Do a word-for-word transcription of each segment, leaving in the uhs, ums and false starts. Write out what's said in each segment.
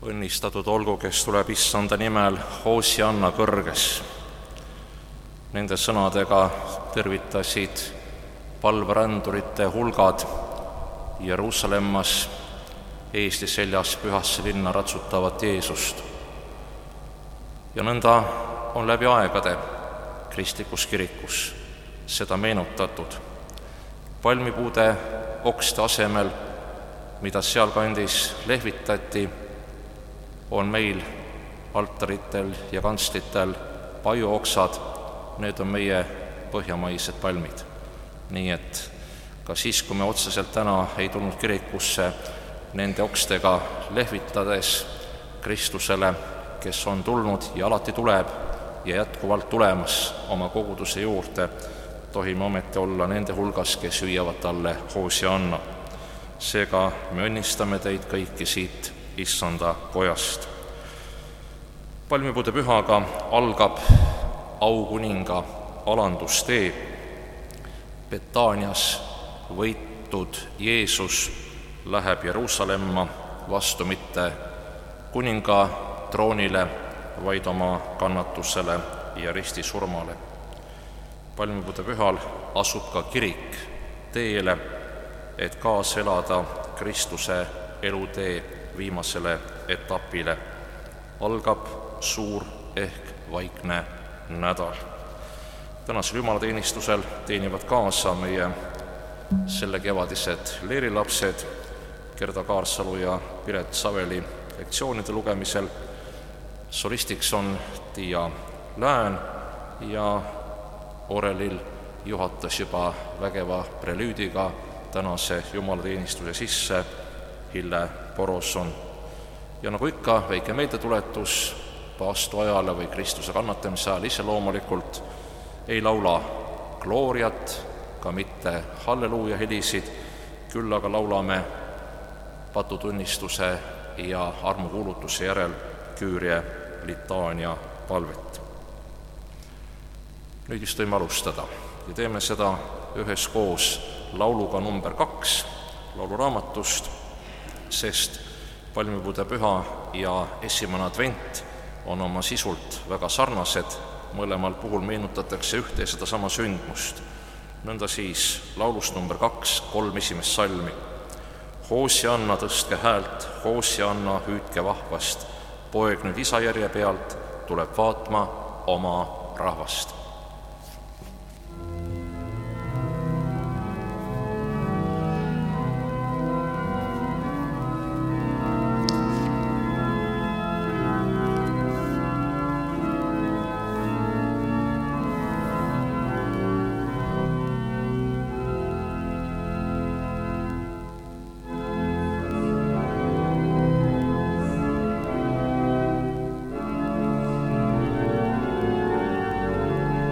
Õnnistatud olgu, kes tuleb Issanda nimel, Hoosianna kõrges. Nende sõnadega tervitasid palverändurite hulgad Jeruusalemmas eesti seljas pühasse linna ratsutavat Jeesust. Ja nõnda on läbi aegade kristlikus kirikus seda meenutatud. Palmipuude okste asemel, mida sealkandis lehvitati, on meil altaritel ja kantslitel pajuoksad, need on meie põhjamaised palmid. Nii et ka siis, kui me otseselt täna ei tulnud kirikusse nende okstega lehvitades Kristusele, kes on tulnud ja alati tuleb ja jätkuvalt tulemas oma koguduse juurde, tohime ometi olla nende hulgas, kes hüüavad talle Hoosianna. Seega me õnnistame teid kõiki siit Issanda kojast. Palmipuude pühaga algab aukuninga alandustee. Betaanias võitud Jeesus läheb Jeruusalemma vastu mitte kuninga troonile, vaid oma kannatusele ja ristisurmale. Palmipuude pühal asub ka kirik teele, et kaasa elada Kristuse elutee viimasele etapile. Algab suur ehk vaikne nädal. Tänasel jumalateenistusel teenivad kaasa meie selle kevadised leerilapsed Gerda Kaarsalu ja Piret Saveli lektsioonide lugemisel. Solistiks on Tiia Lään ja orelil juhatas juba vägeva prelüüdiga tänase jumalateenistuse sisse Hille Poroson. Ja nagu ikka, väike meeldetuletus paastu ajale või Kristuse kannatamise ajal ise loomulikult ei laula glooriat, ka mitte halleluuja helisid, küll aga laulame patutunnistuse ja armukuulutuse järel Küürie litaania palvet. Nüüd just võime alustada ja teeme seda üheskoos lauluga number kaks lauluraamatust, sest palmipuude püha ja esimene advent on oma sisult väga sarnased, mõlemal puhul meenutatakse ühte ja seda sama sündmust. Nõnda siis laulust number kaks, kolm esimest salmi. Hoosianna, tõstke häält, Hoosianna, hüüdke vahvast, poeg nüüd isa järje pealt tuleb vaatma oma rahvast. Thank you.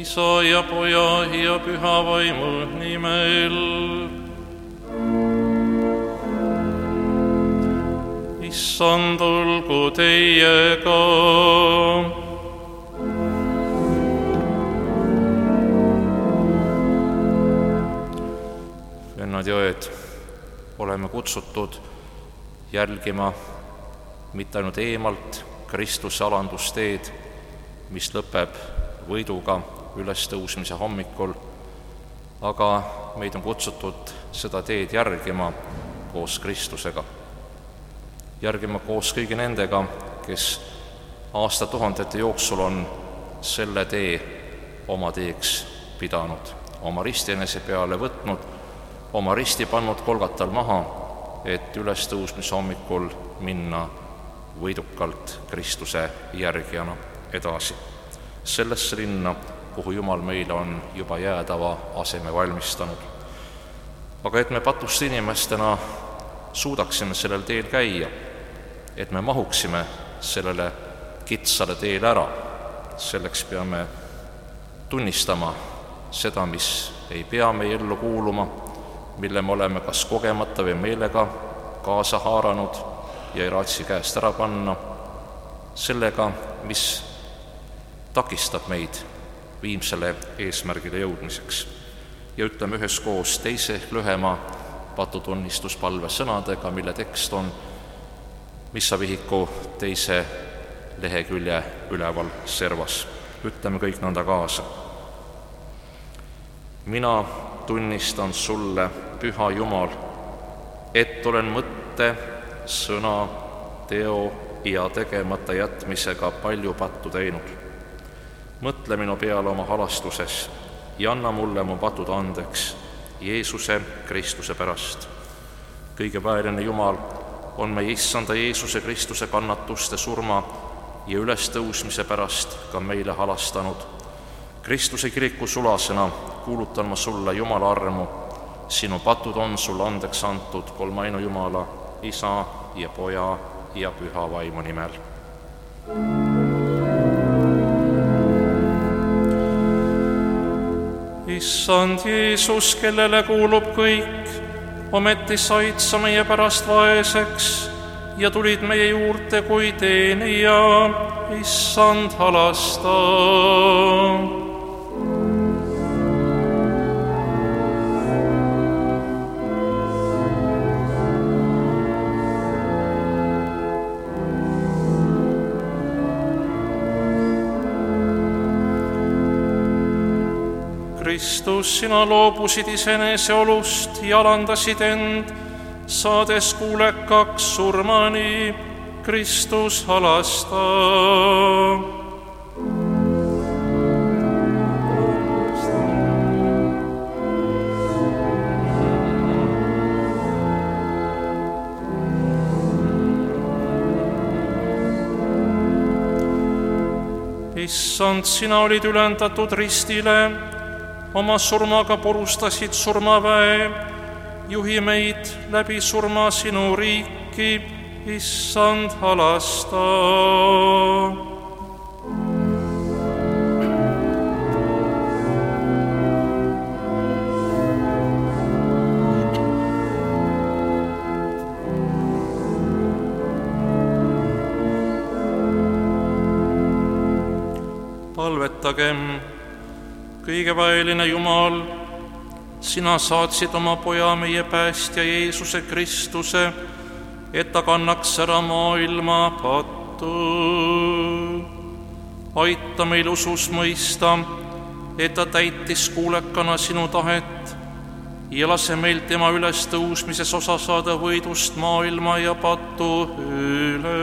Isa ja Poja ja Püha Vaimu nimel. Issand olgu teiega. Vennad ja õed, oleme kutsutud jälgima mitte ainult eemalt Kristuse alandusteed, mis lõpeb võiduga ülestõusmise hommikul, aga meid on kutsutud seda teed järgima koos Kristusega. Järgima koos kõigi nendega, kes aastatuhandete jooksul on selle tee oma teeks pidanud, oma ristienese peale võtnud, oma risti pannud Kolgatal maha, et ülestõusmise hommikul minna võidukalt Kristuse järgijana edasi. Sellesse linna, kuhu Jumal meile on juba jäädava aseme valmistanud. Aga et me patuste inimestena suudaksime sellel teel käia, et me mahuksime sellele kitsale teele ära, selleks peame tunnistama seda, mis ei pea meie ellu kuuluma, mille me oleme kas kogemata või meelega kaasa haaranud ja ei raatsi käest ära panna, sellega, mis takistab meid viimsele eesmärgile jõudmiseks. Ja ütleme üheskoos teise lühema patutunnistuspalve sõnadega, mille tekst on missavihiku teise lehekülje üleval servas. Ütleme kõik nõnda kaasa. Mina tunnistan sulle, Püha Jumal, et olen mõtte, sõna, teo ja tegemata jätmisega palju pattu teinud. Mõtle minu peale oma halastuses ja anna mulle mu patud andeks Jeesuse Kristuse pärast. Kõige pääline Jumal on meie Issanda Jeesuse Kristuse kannatuste, surma ja ülestõusmise pärast ka meile halastanud. Kristuse kiriku sulasena kuulutan ma sulle Jumala armu, sinu patud on sul andeks antud kolmainu Jumala, Isa ja Poja ja Püha Vaimu nimel. Issand Jeesus, kellele kuulub kõik, ometi said sa meie pärast vaeseks ja tulid meie juurde kui teenija, Issand halasta. Kristus, sina loobusid iseneseolust ja alandasid end, saades kuulekaks surmani, Kristus halasta. Issand, sina olid ülendatud ristile, oma surmaga purustasid surmaväe, juhi meid läbi surma sinu riiki, Issand halasta. Palvetagem. Kõigeväeline Jumal, sina saatsid oma Poja, meie päästja Jeesuse Kristuse, et ta kannaks ära maailma pattu. Aita meil usus mõista, et ta täitis kuulekana sinu tahet ja lase meil tema ülestõusmises osa saada võidust maailma ja patu üle.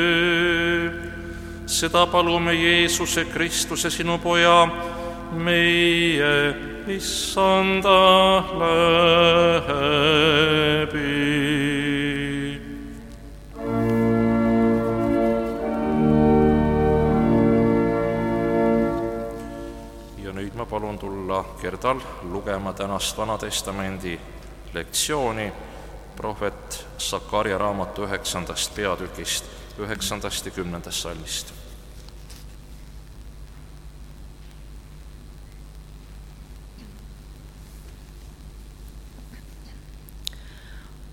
Seda palume Jeesuse Kristuse, sinu Poja, meie Issanda läbi. Ja nüüd ma palun tulla Gerdal lugema tänast Vana Testamendi lektsiooni prohvet Sakarja raamatu üheksandast peatükist, üheksandast ja kümnendast salmist.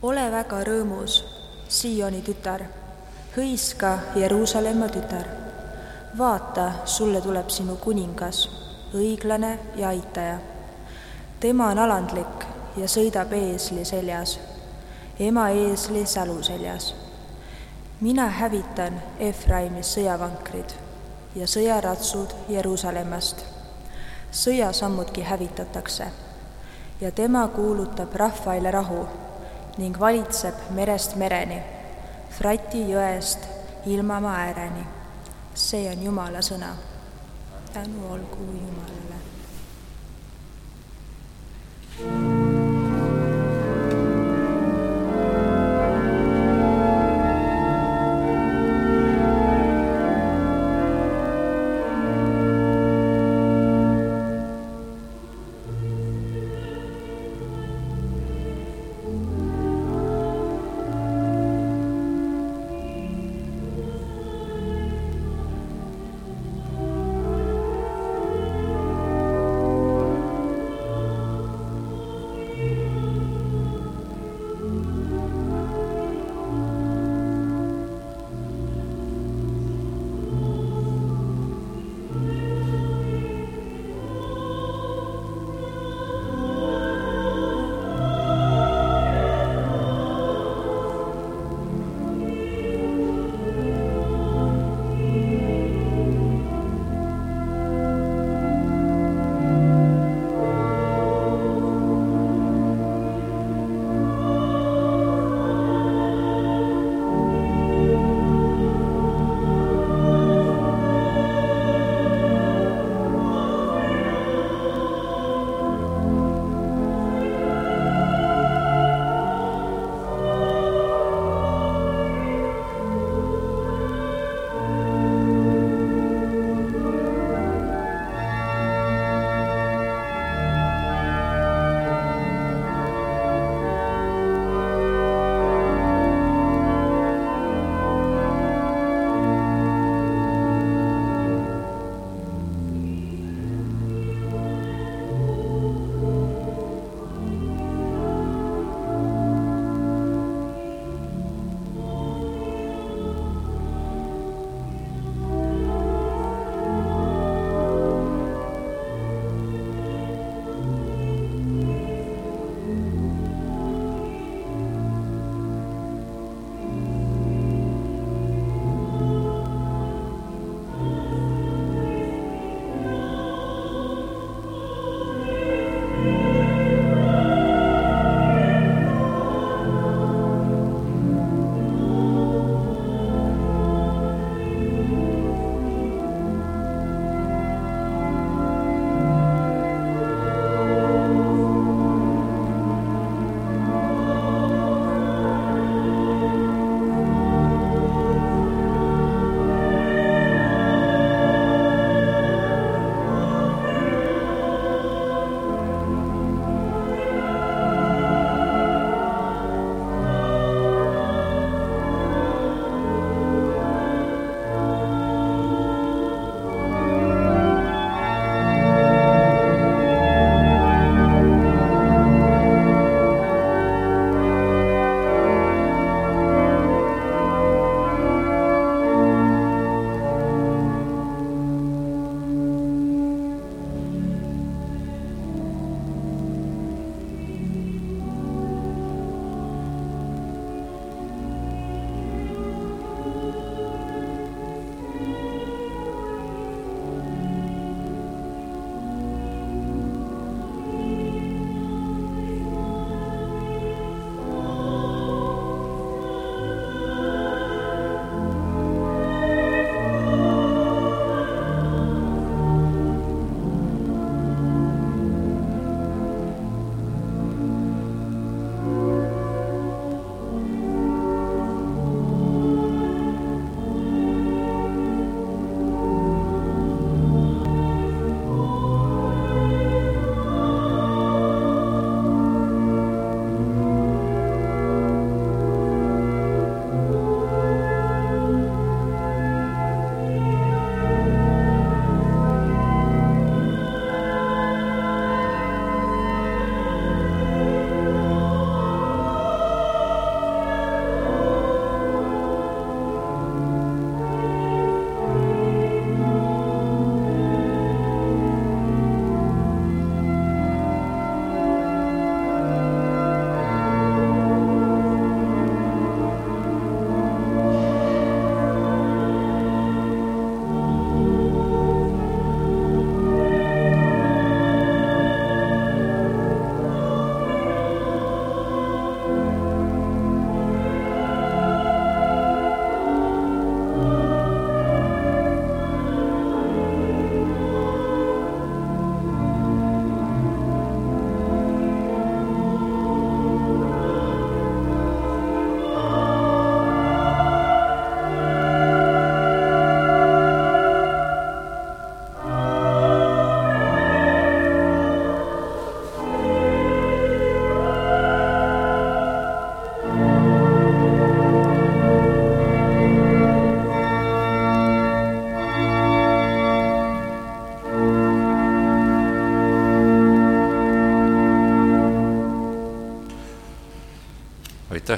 ole väga rõõmus, Sioni tütar, hõiska Jeruusalemma tütar. vaata, sulle tuleb sinu kuningas, õiglane ja aitaja. tema on alandlik ja sõidab eesli seljas, ema eesli sälu seljas. mina hävitan Efraimis sõjavankrid ja sõjaratsud Jeruusalemmast. sõjasammudki hävitatakse ja tema kuulutab rahvaile rahu ning valitseb merest mereni, Frati jõest ilmamaa ääreni. see on Jumala sõna. tänu olgu Jumalale.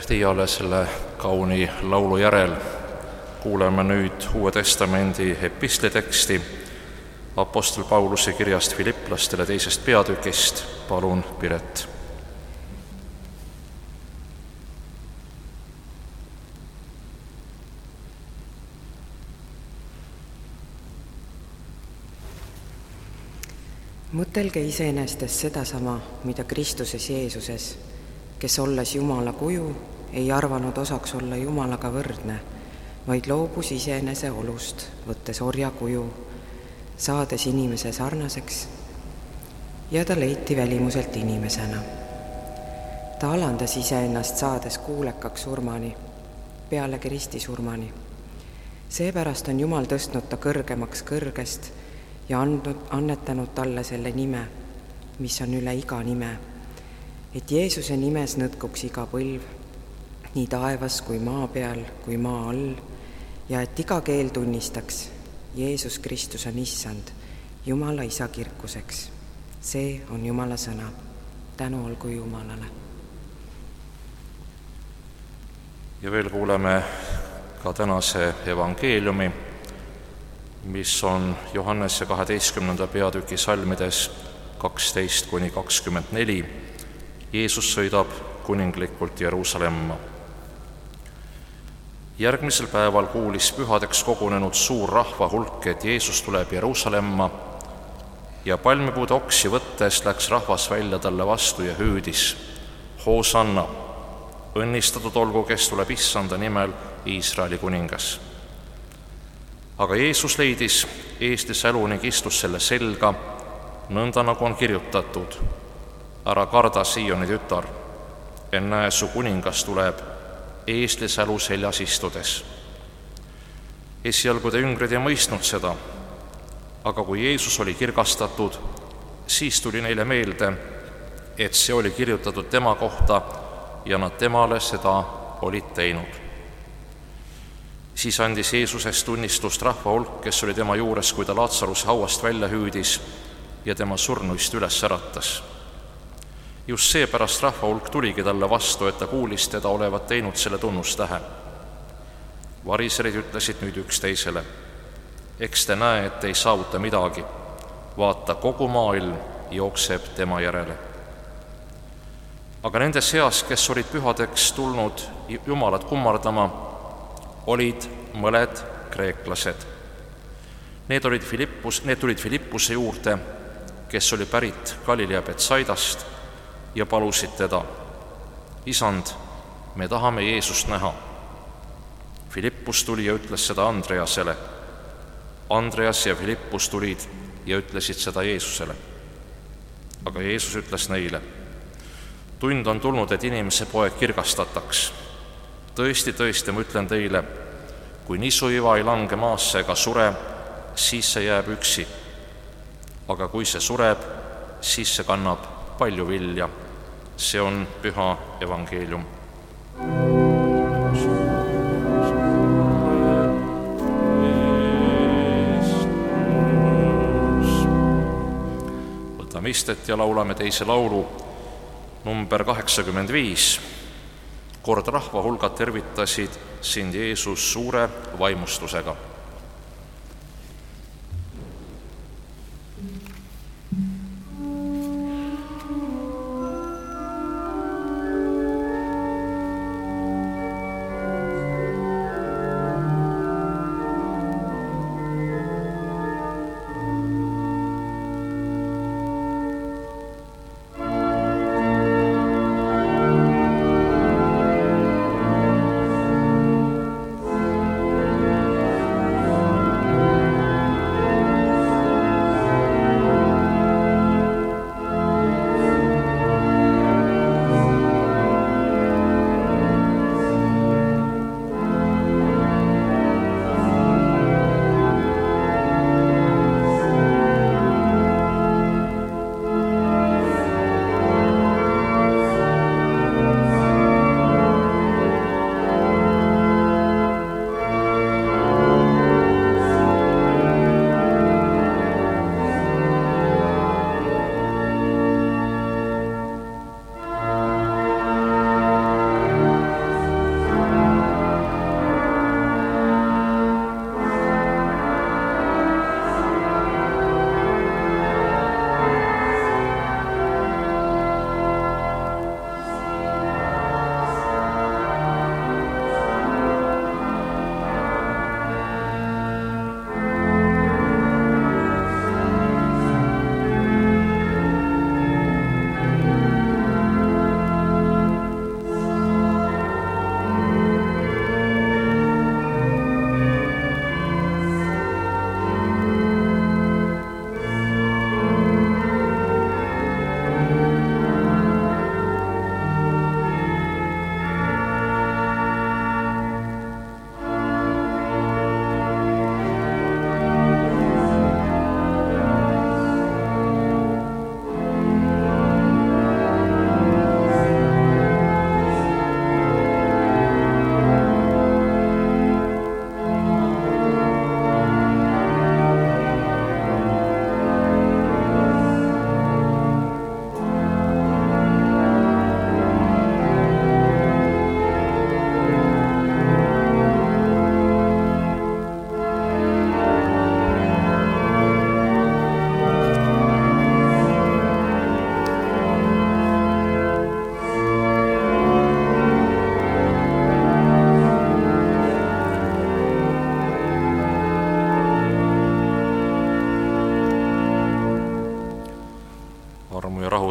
aitäh Tiiale selle kauni laulu järel. Kuuleme nüüd Uue Testamendi epistliteksti Apostel Pauluse kirjast Filipplastele teisest peatükist. Palun, Piret. Mõtelge iseenestes sedasama, mida Kristuses Jeesuses, kes olles Jumala kuju, ei arvanud osaks olla Jumalaga võrdne, vaid loobus iseenese olust, võttes orja kuju, saades inimese sarnaseks, ja ta leiti välimuselt inimesena. Ta alandas iseennast, saades kuulekaks surmani, pealegi ristisurmani. Seepärast on Jumal tõstnud ta kõrgemaks kõrgest ja andnud, annetanud talle selle nime, mis on üle iga nime, et Jeesuse nimes nõtkuks iga põlv, nii taevas kui maa peal kui maa all, ja et iga keel tunnistaks, Jeesus Kristus on issand, Jumala isa kirkuseks. See on Jumala sõna. Tänu olgu Jumalale. Ja veel kuuleme ka tänase evangeeliumi, mis on Johannese kaheteistkümnenda peatüki salmides kaksteist kuni kakskümmend neli. Jeesus sõidab kuninglikult Jeruusalemma. Järgmisel päeval kuulis pühadeks kogunenud suur rahva hulk, et Jeesus tuleb Jeruusalemma, ja palmipuude oksi võttes läks rahvas välja talle vastu ja hüüdis: Hoosanna, õnnistatud olgu, kes tuleb issanda nimel, Iisraeli kuningas. Aga Jeesus leidis eesti sälu ning istus selle selga, nõnda nagu on kirjutatud: ära karda, Sioni tütar, ennäe, su kuningas tuleb eestli sälu seljas istudes. Esialgu te üngrid ei mõistnud seda, aga kui Jeesus oli kirgastatud, siis tuli neile meelde, et see oli kirjutatud tema kohta ja nad temale seda olid teinud. Siis andis Jeesusest tunnistust rahva hulk, kes oli tema juures, kui ta Laatsaruse hauast välja hüüdis ja tema surnuist üles äratas. Just seepärast rahva hulk tuligi talle vastu, et ta kuulis teda olevat teinud selle tunnustähe. Variserid ütlesid nüüd üksteisele: eks te näe, et ei saavuta midagi. Vaata, kogu maailm jookseb tema järele. Aga nende seas, kes olid pühadeks tulnud Jumalat kummardama, olid mõned kreeklased. Need olid Filippus, need tulid Filippuse juurde, kes oli pärit Galilea Betsaidast, ja palusid teda: Isand, me tahame Jeesust näha. Filippus tuli ja ütles seda Andreasele. Andreas ja Filippus tulid ja ütlesid seda Jeesusele. Aga Jeesus ütles neile: tund on tulnud, et inimese poeg kirgastataks. Tõesti, tõesti, ma ütlen teile, kui nisuiva ei lange maasse ega sure, siis see jääb üksi. Aga kui see sureb, siis see kannab palju vilja. See on püha evangeelium. Võtame istet ja laulame teise laulu, number kaheksakümmend viis. Kord rahva hulgad tervitasid sind, Jeesus, suure vaimustusega.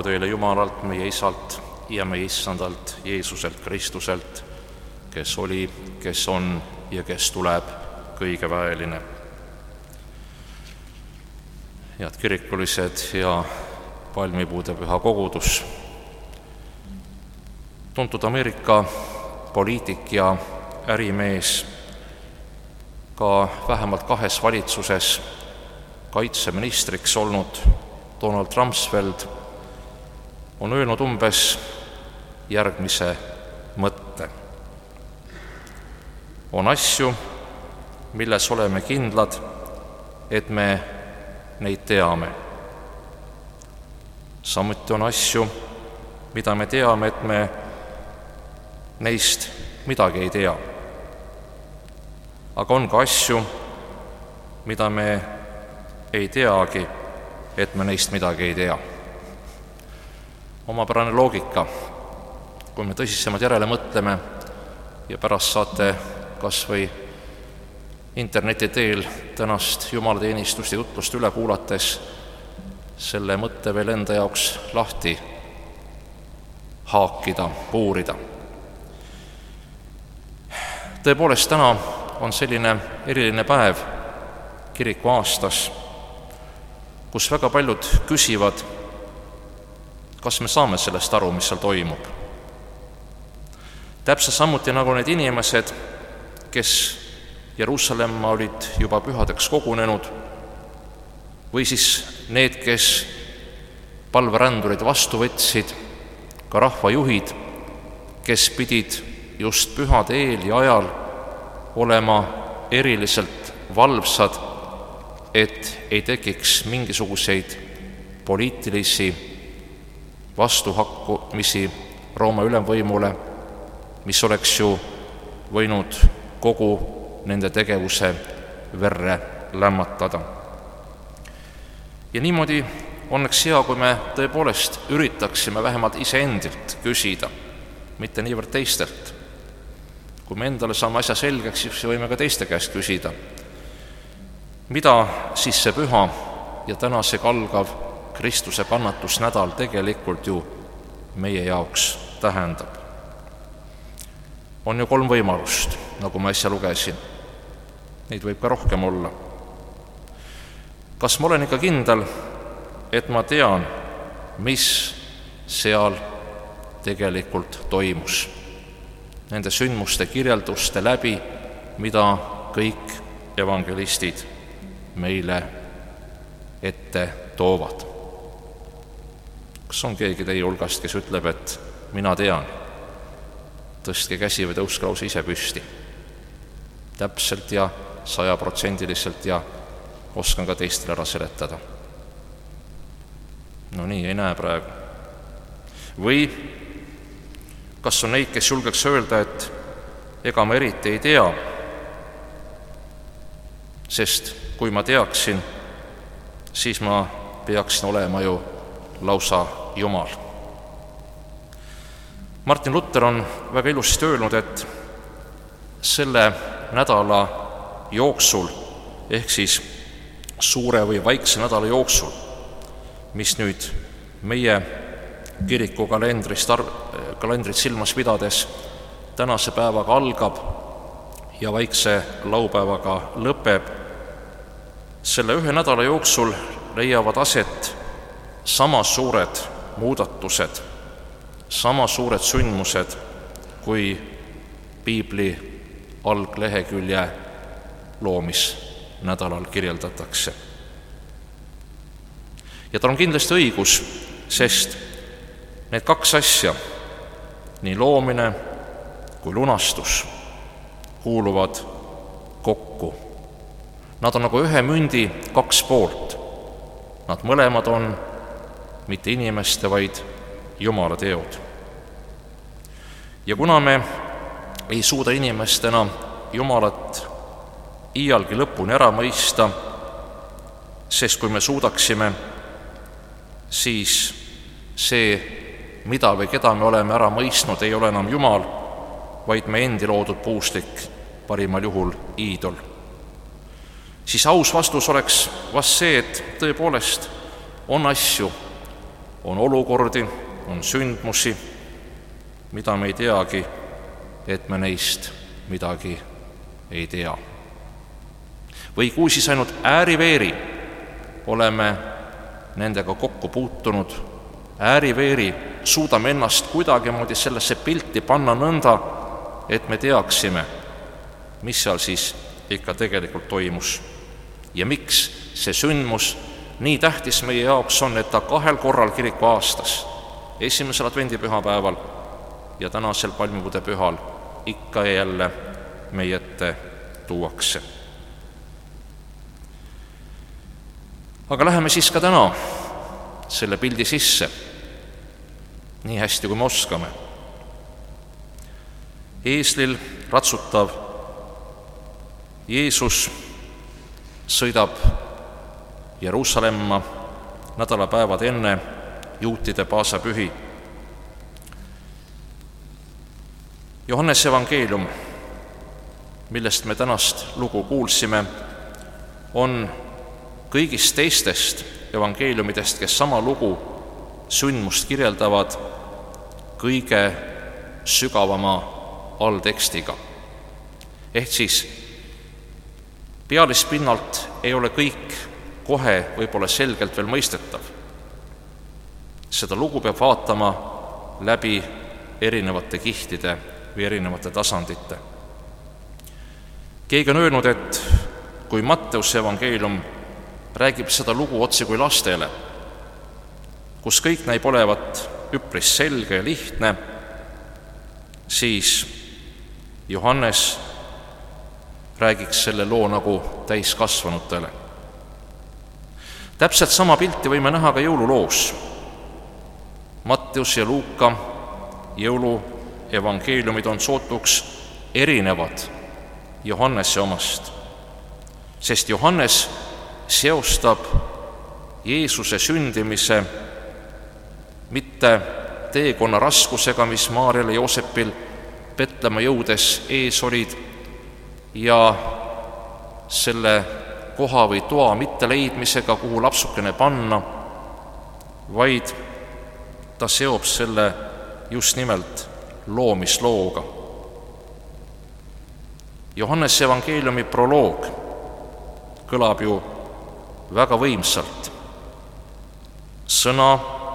au Teile Jumalalt, meie Isalt ja meie Issandalt Jeesuselt Kristuselt, kes oli, kes on ja kes tuleb, kõigeväeline. Head kirikulised ja palmipuude püha kogudus. Tuntud Ameerika poliitik ja ärimees, ka vähemalt kahes valitsuses kaitseministriks olnud Donald Rumsfeld on öelnud umbes järgmise mõtte. On asju, milles oleme kindlad, et me neid teame. Samuti on asju, mida me teame, et me neist midagi ei tea. Aga on ka asju, mida me ei teagi, et me neist midagi ei tea. Omapärane loogika, kui me tõsisemalt järele mõtleme ja pärast saate kas või interneti teel tänast jumalateenistust ja jutlust üle kuulates selle mõtte veel enda jaoks lahti haakida, puurida. Tõepoolest, täna on selline eriline päev kiriku aastas, kus väga paljud küsivad, kas me saame sellest aru, mis seal toimub. Täpselt samuti nagu need inimesed, kes Jeruusalemma olid juba pühadeks kogunenud, või siis need, kes palverändurid vastu võtsid, ka rahvajuhid, kes pidid just pühade eel ja ajal olema eriliselt valvsad, et ei tekiks mingisuguseid poliitilisi vastuhakkumisi Rooma ülemvõimule, mis oleks ju võinud kogu nende tegevuse verre lämmatada. Ja niimoodi oleks hea, kui me tõepoolest üritaksime vähemalt iseendilt küsida, mitte niivõrd teistelt. Kui me endale saame asja selgeks, siis võime ka teiste käest küsida, mida siis see püha ja tänasega algav Kristuse kannatusnädal tegelikult ju meie jaoks tähendab. On ju kolm võimalust, nagu ma äsja lugesin. Neid võib ka rohkem olla. Kas ma olen ikka kindel, et ma tean, mis seal tegelikult toimus? Nende sündmuste kirjelduste läbi, mida kõik evangelistid meile ette toovad. Kas on keegi teie hulgast, kes ütleb, et mina tean? Tõstke käsi või tõuske lausa ise püsti. Täpselt ja sajaprotsendiliselt ja oskan ka teistele ära seletada. No nii, ei näe praegu. Või kas on neid, kes julgeks öelda, et ega ma eriti ei tea, sest kui ma teaksin, siis ma peaksin olema ju lausa Jumal. Martin Luther on väga ilusasti öelnud, et selle nädala jooksul, ehk siis suure või vaikse nädala jooksul, mis nüüd meie kiriku kalendrist, kalendrit silmas pidades tänase päevaga algab ja vaikse laupäevaga lõpeb, selle ühe nädala jooksul leiavad aset sama suured muudatused, sama suured sündmused, kui piibli alglehekülje loomisnädalal kirjeldatakse. Ja tal on kindlasti õigus, sest need kaks asja, nii loomine kui lunastus, kuuluvad kokku. Nad on nagu ühe mündi kaks poolt. Nad mõlemad on mitte inimeste, vaid Jumala teod. Ja kuna me ei suuda inimestena Jumalat iialgi lõpuni ära mõista, sest kui me suudaksime, siis see, mida või keda me oleme ära mõistnud, ei ole enam Jumal, vaid me endi loodud puuslik, parimal juhul iidol. Siis aus vastus oleks vast see, et tõepoolest on asju, on olukordi, on sündmusi, mida me ei teagi, et me neist midagi ei tea. Või kui siis ainult ääri-veeri oleme nendega kokku puutunud, ääri-veeri suudame ennast kuidagimoodi sellesse pilti panna nõnda, et me teaksime, mis seal siis ikka tegelikult toimus ja miks see sündmus nii tähtis meie jaoks on, et ta kahel korral kiriku aastas, esimesel advendipühapäeval ja tänasel palmipuude pühal ikka ja jälle meie ette tuuakse. Aga läheme siis ka täna selle pildi sisse, nii hästi kui me oskame. Eeslil ratsutav Jeesus sõidab Jeruusalemma nädalapäevad enne juutide paasapühi. Johannese evangeelium, millest me tänast lugu kuulsime, on kõigist teistest evangeeliumidest, kes sama lugu sündmust kirjeldavad, kõige sügavama alltekstiga. Ehk siis pealispinnalt ei ole kõik kohe võib-olla selgelt veel mõistetav. Seda lugu peab vaatama läbi erinevate kihtide või erinevate tasandite. Keegi on öelnud, et kui Matteuse evangeelium räägib seda lugu otse kui lastele, kus kõik näib olevat üpris selge ja lihtne, siis Johannes räägiks selle loo nagu täiskasvanutele. Täpselt sama pilti võime näha ka jõululoos. Matteus ja Luuka jõuluevangeeliumid on sootuks erinevad Johannese omast, sest Johannes seostab Jeesuse sündimise mitte teekonna raskusega, mis Maarjal ja Joosepil Petlemma jõudes ees olid, ja selle koha või toa mitte leidmisega, kuhu lapsukene panna, vaid ta seob selle just nimelt loomislooga. Johannese evangeeliumi proloog kõlab ju väga võimsalt. Sõna,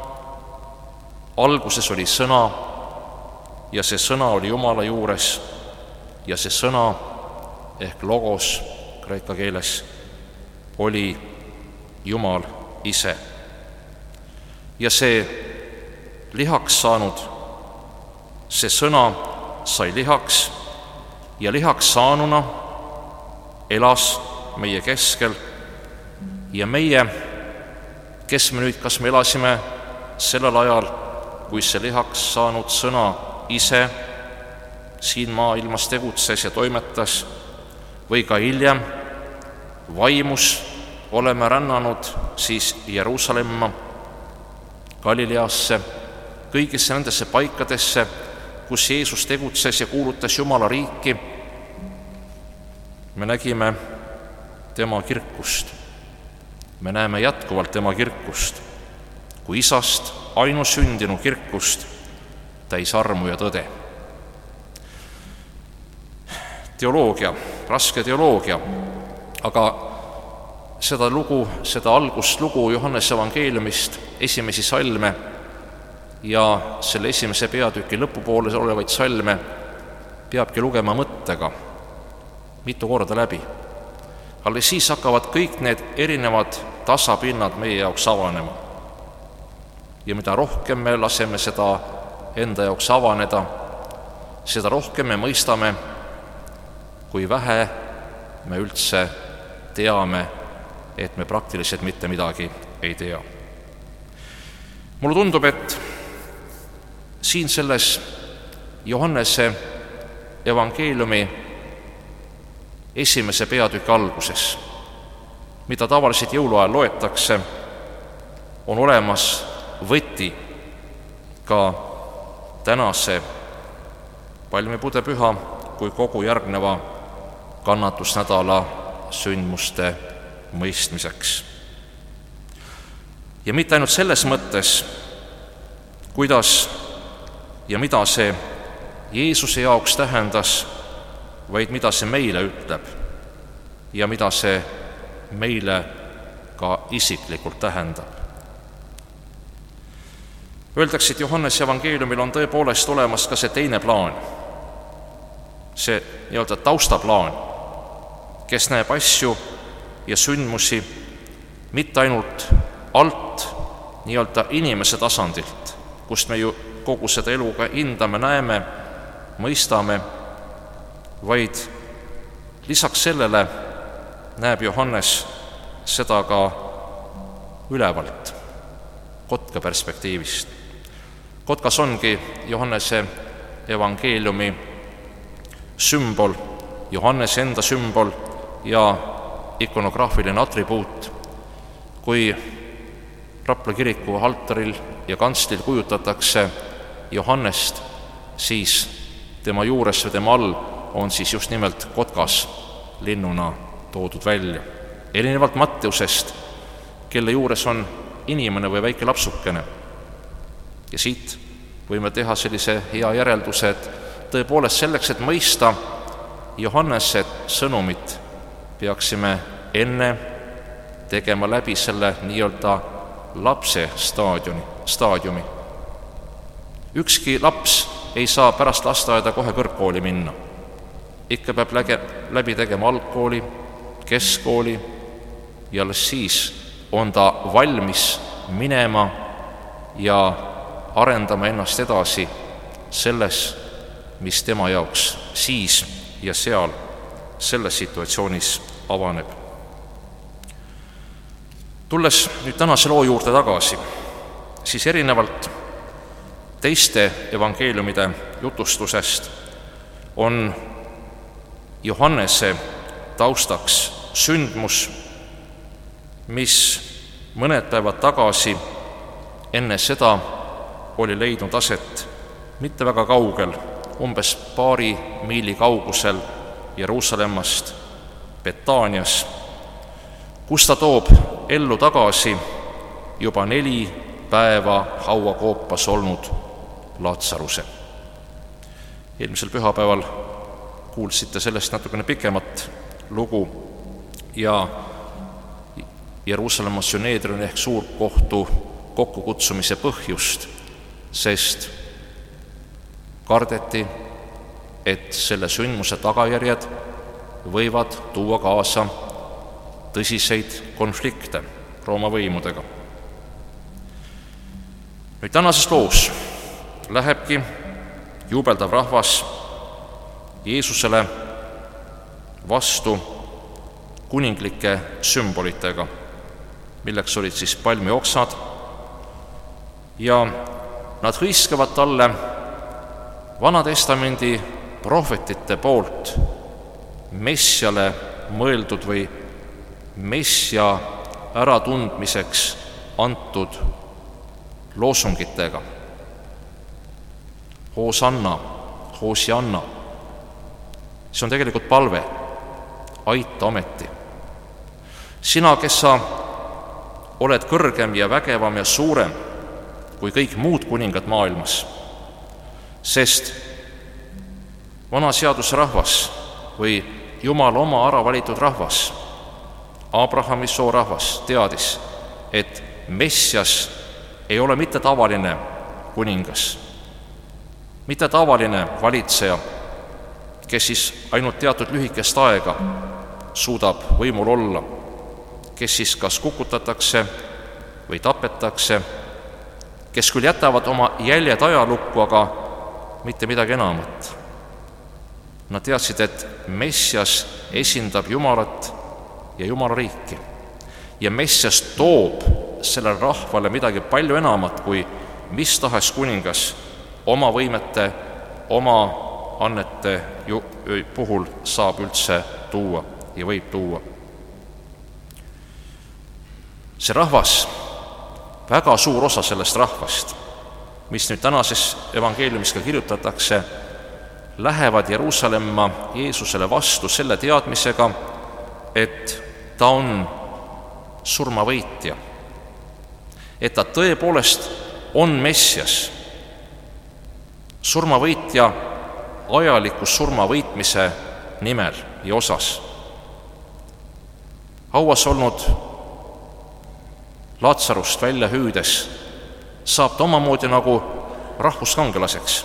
alguses oli sõna ja see sõna oli Jumala juures ja see sõna ehk logos kreeka keeles oli Jumal ise. Ja see lihaks saanud, see sõna sai lihaks ja lihaks saanuna elas meie keskel ja meie, kes me nüüd, kas me elasime sellel ajal, kui see lihaks saanud sõna ise siin maailmas tegutses ja toimetas, või ka hiljem vaimus oleme rännanud siis Jeruusalemma, Galileasse, kõigisse nendesse paikadesse, kus Jeesus tegutses ja kuulutas Jumala riiki. Me nägime tema kirkust. Me näeme jätkuvalt tema kirkust, kui isast ainusündinu kirkust, täis armu ja tõde. Teoloogia, raske teoloogia, aga seda lugu, seda algust lugu Johannese evangeeliumist, esimesi salme ja selle esimese peatüki lõpupoole olevaid salme peabki lugema mõttega mitu korda läbi. Alles siis hakkavad kõik need erinevad tasapinnad meie jaoks avanema. Ja mida rohkem me laseme seda enda jaoks avaneda, seda rohkem me mõistame, kui vähe me üldse teame, et me praktiliselt mitte midagi ei tea. Mulle tundub, et siin selles Johannese evangeeliumi esimese peatüki alguses, mida tavaliselt jõuluajal loetakse, on olemas võti ka tänase palmipuude püha kui kogu järgneva kannatusnädala sündmuste mõistmiseks. Ja mitte ainult selles mõttes, kuidas ja mida see Jeesuse jaoks tähendas, vaid mida see meile ütleb ja mida see meile ka isiklikult tähendab. Öeldakse, et Johannese evangeeliumil on tõepoolest olemas ka see teine plaan, see nii-öelda taustaplaan, kes näeb asju ja sündmusi mitte ainult alt nii-öelda inimese tasandilt, kust me ju kogu seda elu ka hindame, näeme, mõistame, vaid lisaks sellele näeb Johannes seda ka ülevalt, kotka perspektiivist. Kotkas ongi Johannese evangeeliumi sümbol, Johannese enda sümbol ja ikonograafiline atribuut. Kui Rapla kiriku altaril ja kantslil kujutatakse Johannest, siis tema juures või tema all on siis just nimelt kotkas linnuna toodud välja. Erinevalt Matteusest, kelle juures on inimene või väike lapsukene. Ja siit võime teha sellise hea järelduse, et tõepoolest selleks, et mõista Johannese sõnumit, peaksime enne tegema läbi selle nii-öelda lapse staadiumi, staadiumi. Ükski laps ei saa pärast lasteaeda kohe kõrgkooli minna. Ikka peab läbi tegema algkooli, keskkooli ja alles siis on ta valmis minema ja arendama ennast edasi selles, mis tema jaoks siis ja seal selles situatsioonis avaneb. Tulles nüüd tänase loo juurde tagasi, siis erinevalt teiste evangeeliumide jutustusest on Johannese taustaks sündmus, mis mõned päevad tagasi enne seda oli leidnud aset mitte väga kaugel, umbes paari miili kaugusel Jeruusalemmast Betaanias, kus ta toob ellu tagasi juba neli päeva hauakoopas olnud Laatsaruse. Eelmisel pühapäeval kuulsite sellest natukene pikemat lugu ja Jeruusalemma süneedrioni ehk suurkohtu kokkukutsumise põhjust, sest kardeti, et selle sündmuse tagajärjed võivad tuua kaasa tõsiseid konflikte Rooma võimudega. Nüüd tänases loos lähebki juubeldav rahvas Jeesusele vastu kuninglike sümbolitega, milleks olid siis palmioksad, ja nad hõiskavad talle Vanatestamendi prohvetite poolt messiale mõeldud või messia äratundmiseks antud loosungitega. Hoosanna, Hoosianna. See on tegelikult palve, aita ometi. Sina, kes sa oled kõrgem ja vägevam ja suurem kui kõik muud kuningad maailmas, sest vana seaduse rahvas või Jumala oma ära valitud rahvas, Abrahami soo rahvas teadis, et Messias ei ole mitte tavaline kuningas, mitte tavaline valitseja, kes siis ainult teatud lühikest aega suudab võimul olla, kes siis kas kukutatakse või tapetakse, kes küll jätavad oma jäljed ajalukku, aga mitte midagi enamat. Nad teadsid, et Messias esindab Jumalat ja Jumala riiki. Ja Messias toob sellele rahvale midagi palju enamat, kui mis tahes kuningas oma võimete, oma annete puhul saab üldse tuua ja võib tuua. See rahvas, väga suur osa sellest rahvast, mis nüüd tänases evangeeliumis ka kirjutatakse, lähevad Jeruusalemma Jeesusele vastu selle teadmisega, et ta on surmavõitja, et ta tõepoolest on Messias, surmavõitja ajaliku surmavõitmise nimel ja osas. Hauas olnud Laatsarust välja hüüdes saab ta omamoodi nagu rahvuskangelaseks.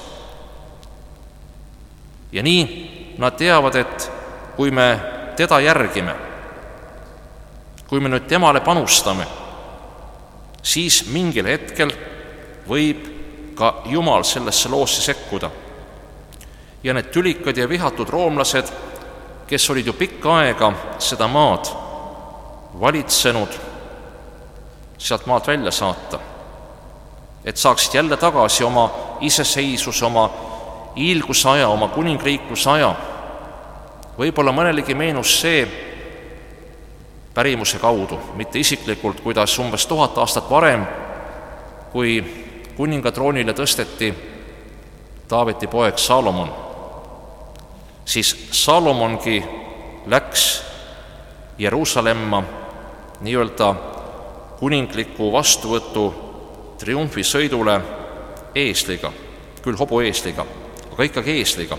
Ja nii nad teavad, et kui me teda järgime, kui me nüüd temale panustame, siis mingil hetkel võib ka Jumal sellesse loosse sekkuda. Ja need tülikad ja vihatud roomlased, kes olid ju pikka aega seda maad valitsenud, sealt maalt välja saata, et saaksid jälle tagasi oma iseseisvuse, oma hiilguse aja, oma kuningriikluse aja. Võib-olla mõnelegi meenus see pärimuse kaudu, mitte isiklikult, kuidas umbes tuhat aastat varem, kui kuningatroonile tõsteti Taaveti poeg Salomon, siis Salomongi läks Jeruusalemma nii-öelda kuningliku vastuvõtu triumfisõidule eesliga, küll hobueesliga, aga ikkagi eesliga.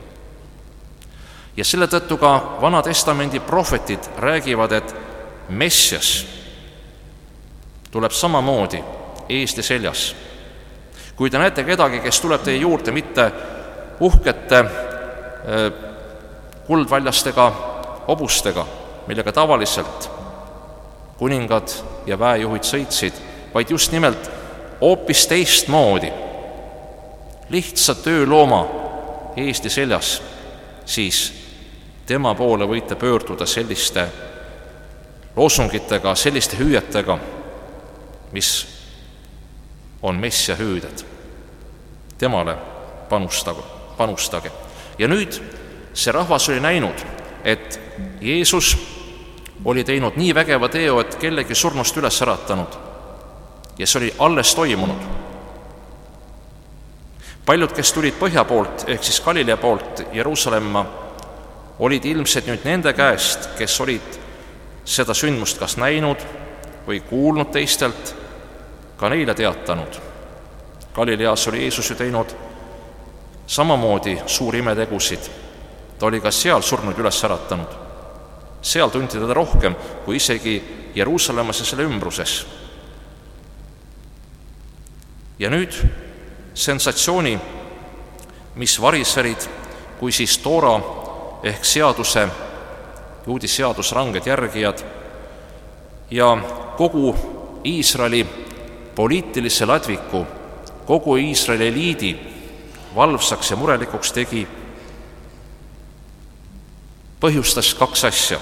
Ja selle tõttu ka Vana Testamendi prohvetid räägivad, et Messias tuleb samamoodi eesli seljas. Kui te näete kedagi, kes tuleb teie juurde mitte uhkete kuldväljastega hobustega, millega tavaliselt kuningad ja väejuhid sõitsid, vaid just nimelt hoopis teistmoodi, lihtsa töölooma eesli seljas, siis tema poole võite pöörduda selliste loosungitega, selliste hüüetega, mis on Messia hüüded. Temale panustage, panustage. Ja nüüd see rahvas oli näinud, et Jeesus oli teinud nii vägeva teo, et kellegi surnust üles äratanud. Ja see oli alles toimunud. Paljud, kes tulid põhja poolt, ehk siis Galilea poolt Jeruusalemma, olid ilmselt nüüd nende käest, kes olid seda sündmust kas näinud või kuulnud teistelt, ka neile teatanud. Galileas oli Jeesus ju teinud samamoodi suuri imetegusid. Ta oli ka seal surnud üles äratanud. Seal tunti teda rohkem kui isegi Jeruusalemmas ja selle ümbruses. Ja nüüd sensatsiooni, mis variserid, kui siis Toora ehk seaduse, juudi seadus ranged järgijad ja kogu Iisraeli poliitilise ladviku, kogu Iisraeli eliidi valvsaks ja murelikuks tegi, põhjustas kaks asja.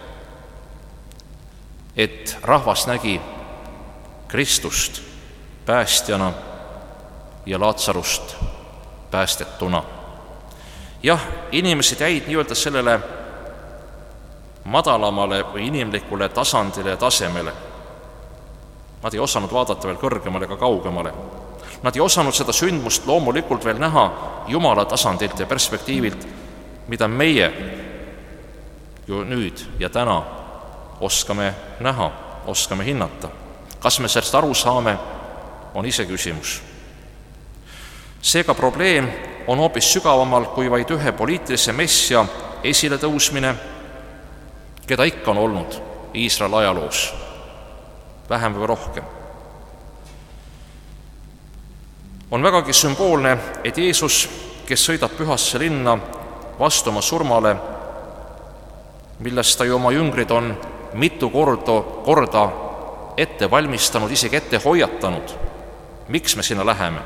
Et rahvas nägi Kristust päästjana ja Laatsarust päästetuna. Jah, inimesed jäid nii-öelda sellele madalamale või inimlikule tasandile ja tasemele. Nad ei osanud vaadata veel kõrgemale ega kaugemale. Nad ei osanud seda sündmust loomulikult veel näha Jumala tasandilt ja perspektiivilt, mida meie ju nüüd ja täna oskame näha, oskame hinnata. Kas me sellest aru saame, on ise küsimus. Seega probleem on hoopis sügavamal kui vaid ühe poliitilise messia esile tõusmine, keda ikka on olnud Iisraeli ajaloos, vähem või rohkem. On vägagi sümboolne, et Jeesus, kes sõidab pühasse linna vastu oma surmale, millest ta ju oma jüngrid on mitu korda, korda ette valmistanud, isegi ette hoiatanud, miks me sinna läheme.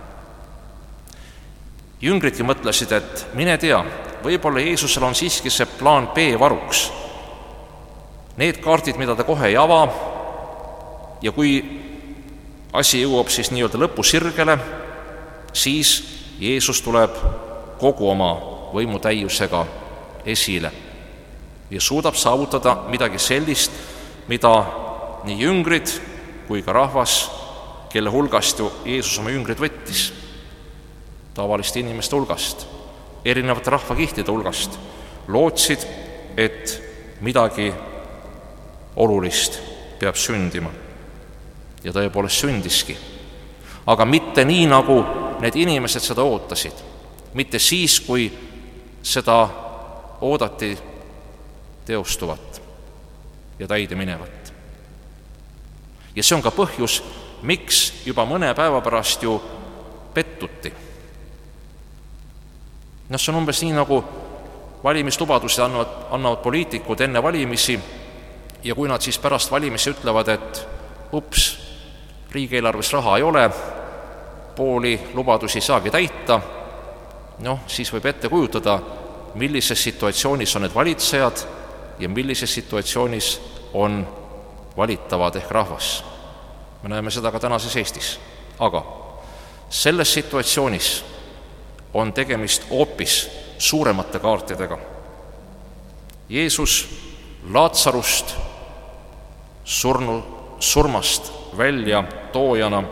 Jüngridki mõtlesid, et mine tea, võib-olla Jeesusel on siiski see plaan B varuks. Need kaardid, mida ta kohe ei ava, ja kui asi jõuab siis nii-öelda lõpusirgele, siis Jeesus tuleb kogu oma võimutäiusega esile ja suudab saavutada midagi sellist, mida nii jüngrid kui ka rahvas, kelle hulgast ju Jeesus oma jüngrid võttis, tavaliste inimeste hulgast, erinevate rahvakihtide hulgast, lootsid, et midagi olulist peab sündima. Ja tõepoolest sündiski. Aga mitte nii, nagu need inimesed seda ootasid, mitte siis, kui seda oodati teostuvat ja täide minevat. Ja see on ka põhjus, miks juba mõne päeva pärast ju pettuti. No see on umbes nii, nagu valimislubadusi annavad, annavad poliitikud enne valimisi ja kui nad siis pärast valimisi ütlevad, et ups, riigieelarves raha ei ole, pooli lubadusi ei saagi täita, noh, siis võib ette kujutada, millises situatsioonis on need valitsejad ja millises situatsioonis on valitavad ehk rahvas. Me näeme seda ka tänases Eestis. Aga selles situatsioonis on tegemist hoopis suuremate kaartidega. Jeesus Laatsarust surnu, surmast välja toojana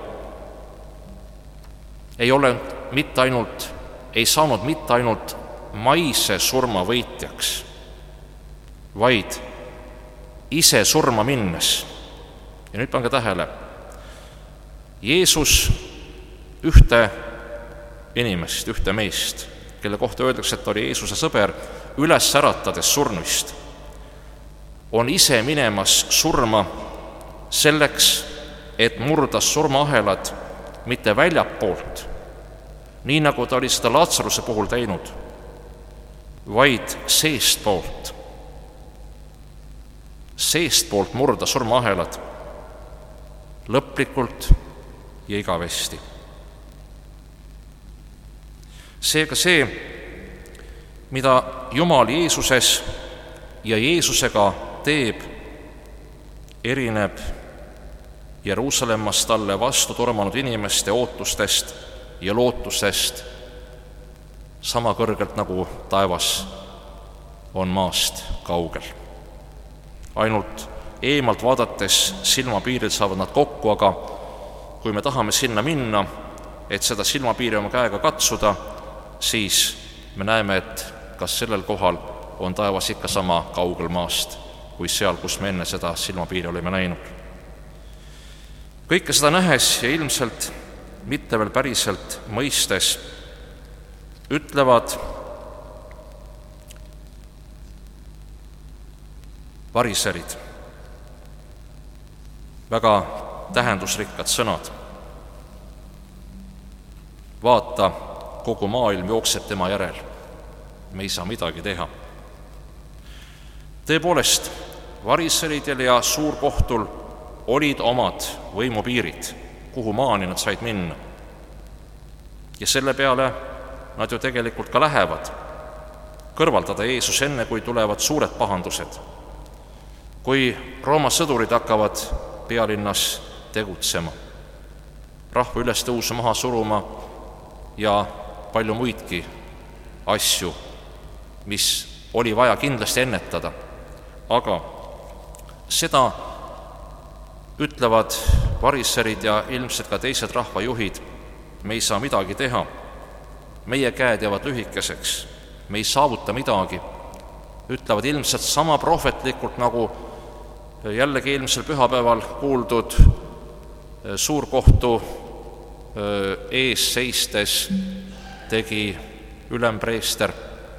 ei ole mitte ainult, ei saanud mitte ainult maise surma võitjaks, vaid ise surma minnes. Ja nüüd pange tähele, Jeesus ühte inimest, ühte meest, kelle kohta öeldakse, et ta oli Jeesuse sõber, üles äratades surnuist, on ise minemas surma selleks, et murda surmaahelad mitte väljapoolt, nii nagu ta oli seda Laatsaruse puhul teinud, vaid seestpoolt. Seestpoolt murda surmaahelad lõplikult ja igavesti. Seega see, mida Jumal Jeesuses ja Jeesusega teeb, erineb Jeruusalemmast talle vastu tormanud inimeste ootustest ja lootusest sama kõrgelt, nagu taevas on maast kaugel. Ainult eemalt vaadates silmapiiril saavad nad kokku, aga kui me tahame sinna minna, et seda silmapiiri oma käega katsuda, siis me näeme, et kas sellel kohal on taevas ikka sama kaugel maast, kui seal, kus me enne seda silmapiiri olime näinud. Kõike seda nähes ja ilmselt mitte veel päriselt mõistes ütlevad variserid väga tähendusrikkad sõnad. Vaata, kogu maailm jookseb tema järel. Me ei saa midagi teha. Tõepoolest, variseridel ja suurkohtul olid omad võimupiirid, kuhu maani nad said minna. Ja selle peale nad ju tegelikult ka lähevad, kõrvaldada Jeesus enne, kui tulevad suured pahandused. Kui Rooma sõdurid hakkavad pealinnas tegutsema, rahva ülestõusu maha suruma ja palju muidki asju, mis oli vaja kindlasti ennetada. Aga seda ütlevad variserid ja ilmselt ka teised rahvajuhid, me ei saa midagi teha, meie käed jäävad lühikeseks, me ei saavuta midagi, ütlevad ilmselt sama prohvetlikult, nagu jällegi eelmisel pühapäeval kuuldud suurkohtu ees seistes tegi ülempreester.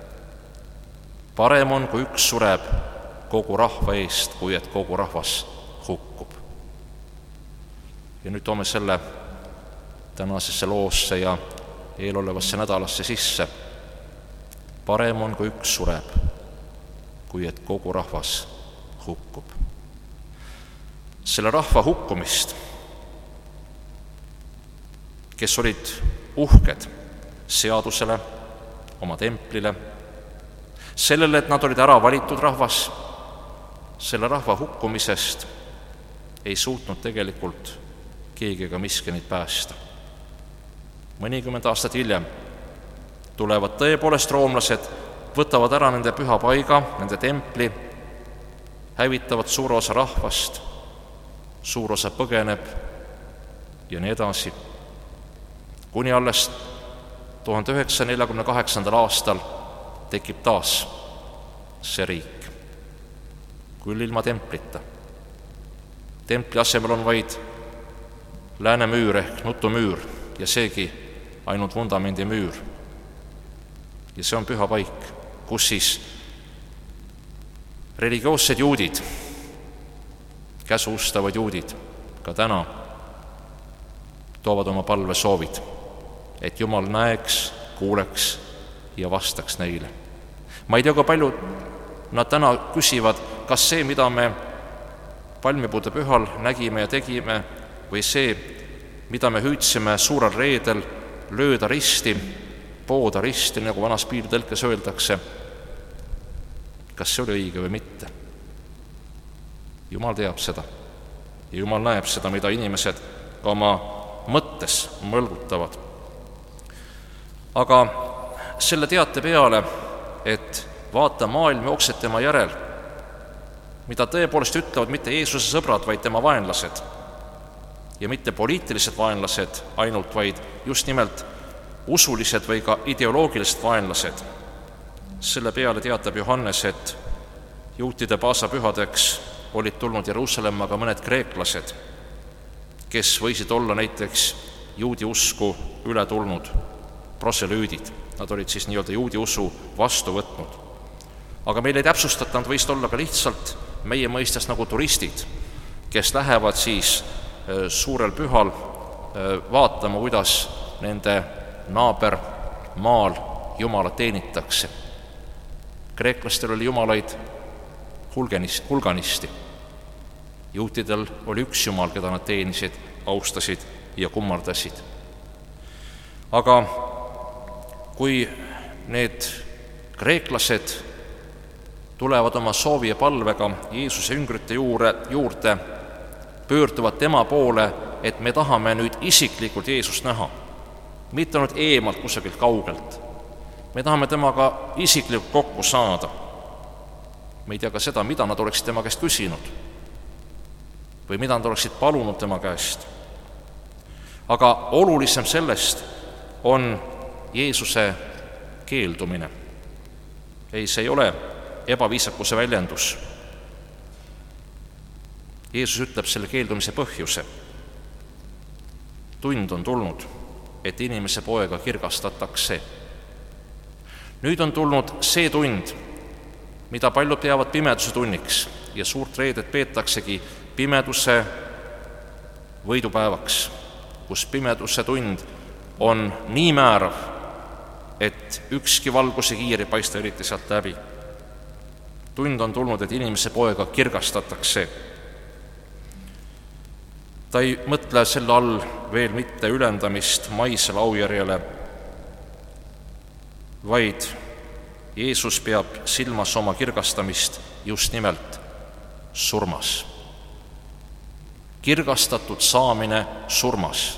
Parem on, kui üks sureb kogu rahva eest, kui et kogu rahvas hukkub. Ja nüüd toome selle tänasesse loosse ja eelolevasse nädalasse sisse. Parem on, kui üks sureb, kui et kogu rahvas hukkub. Selle rahva hukkumist, kes olid uhked seadusele, oma templile, sellele, et nad olid ära valitud rahvas, selle rahva hukkumisest ei suutnud tegelikult keegi ega miski neid päästa. Mõnikümmend aastat hiljem tulevad tõepoolest roomlased, võtavad ära nende püha paiga, nende templi, hävitavad suure osa rahvast, suur osa põgeneb ja nii edasi. Kuni alles tuhande üheksasaja neljakümne kaheksandal aastal tekib taas see riik, küll ilma templita. Templi asemel on vaid läänemüür ehk nutumüür ja seegi ainult vundamendimüür. Ja see on püha paik, kus siis religioossed juudid, käsu ustavad juudid ka täna toovad oma palvesoovid, et Jumal näeks, kuuleks ja vastaks neile. Ma ei tea, kui palju nad täna küsivad, kas see, mida me palmipuude pühal nägime ja tegime, või see, mida me hüüdsime suurel reedel, lööda risti, pooda risti, nagu vanas piiritõlkes öeldakse, kas see oli õige või mitte. Jumal teab seda ja Jumal näeb seda, mida inimesed ka oma mõttes mõlgutavad. Aga selle teate peale, et vaata, maailm jookseb tema järel, mida tõepoolest ütlevad mitte Jeesuse sõbrad, vaid tema vaenlased. Ja mitte poliitilised vaenlased ainult, vaid just nimelt usulised või ka ideoloogilised vaenlased. Selle peale teatab Johannes, et juutide paasapühadeks olid tulnud Jeruusalemma ka mõned kreeklased, kes võisid olla näiteks juudi usku üle tulnud proselüüdid. Nad olid siis nii-öelda juudi usu vastu võtnud. Aga meil ei täpsustata, nad võisid olla ka lihtsalt meie mõistes nagu turistid, kes lähevad siis suurel pühal vaatama, kuidas nende naabermaal Jumalat teenitakse. Kreeklastel oli jumalaid hulganisti. Juutidel oli üks Jumal, keda nad teenisid, austasid ja kummardasid. Aga kui need kreeklased tulevad oma soovi ja palvega Jeesuse üngrite juurde, juurde, pöörduvad tema poole, et me tahame nüüd isiklikult Jeesust näha, mitte ainult eemalt kusagilt kaugelt. Me tahame temaga isiklikult kokku saada. Me ei tea ka seda, mida nad oleksid tema käest küsinud või mida nad oleksid palunud tema käest. Aga olulisem sellest on Jeesuse keeldumine. Ei, see ei ole ebaviisakuse väljendus. Jeesus ütleb selle keeldumise põhjuse. Tund on tulnud, et inimese poega kirgastatakse. Nüüd on tulnud see tund, mida paljud peavad pimeduse tunniks ja suurt reedet peetaksegi pimeduse võidupäevaks, kus pimeduse tund on nii määrav, et ükski valguse kiir ei paista eriti sealt läbi. Tund on tulnud, et inimese poega kirgastatakse. Ta ei mõtle selle all veel mitte ülendamist maisele aujärjele, vaid Jeesus peab silmas oma kirgastamist just nimelt surmas. Kirgastatud saamine surmas.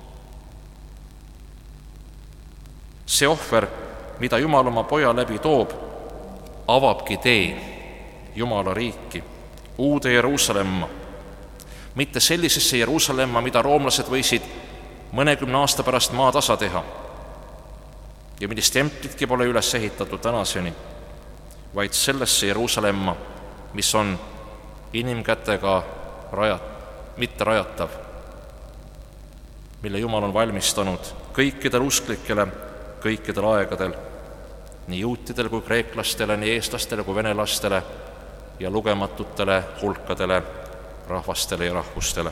See ohver, mida Jumal oma poja läbi toob, avabki tee Jumala riiki, uude Jeruusalemma. Mitte sellisesse Jeruusalemma, mida roomlased võisid mõnekümne aasta pärast maa tasa teha ja millist templitki pole üles ehitatud tänaseni, vaid sellesse Jeruusalemma, mis on inimkätega rajat, mitte rajatav, mille Jumal on valmistanud kõikidel usklikele, kõikidel aegadel, nii juutidele kui kreeklastele, nii eestlastele kui venelastele ja lugematutele hulkadele rahvastele ja rahvustele.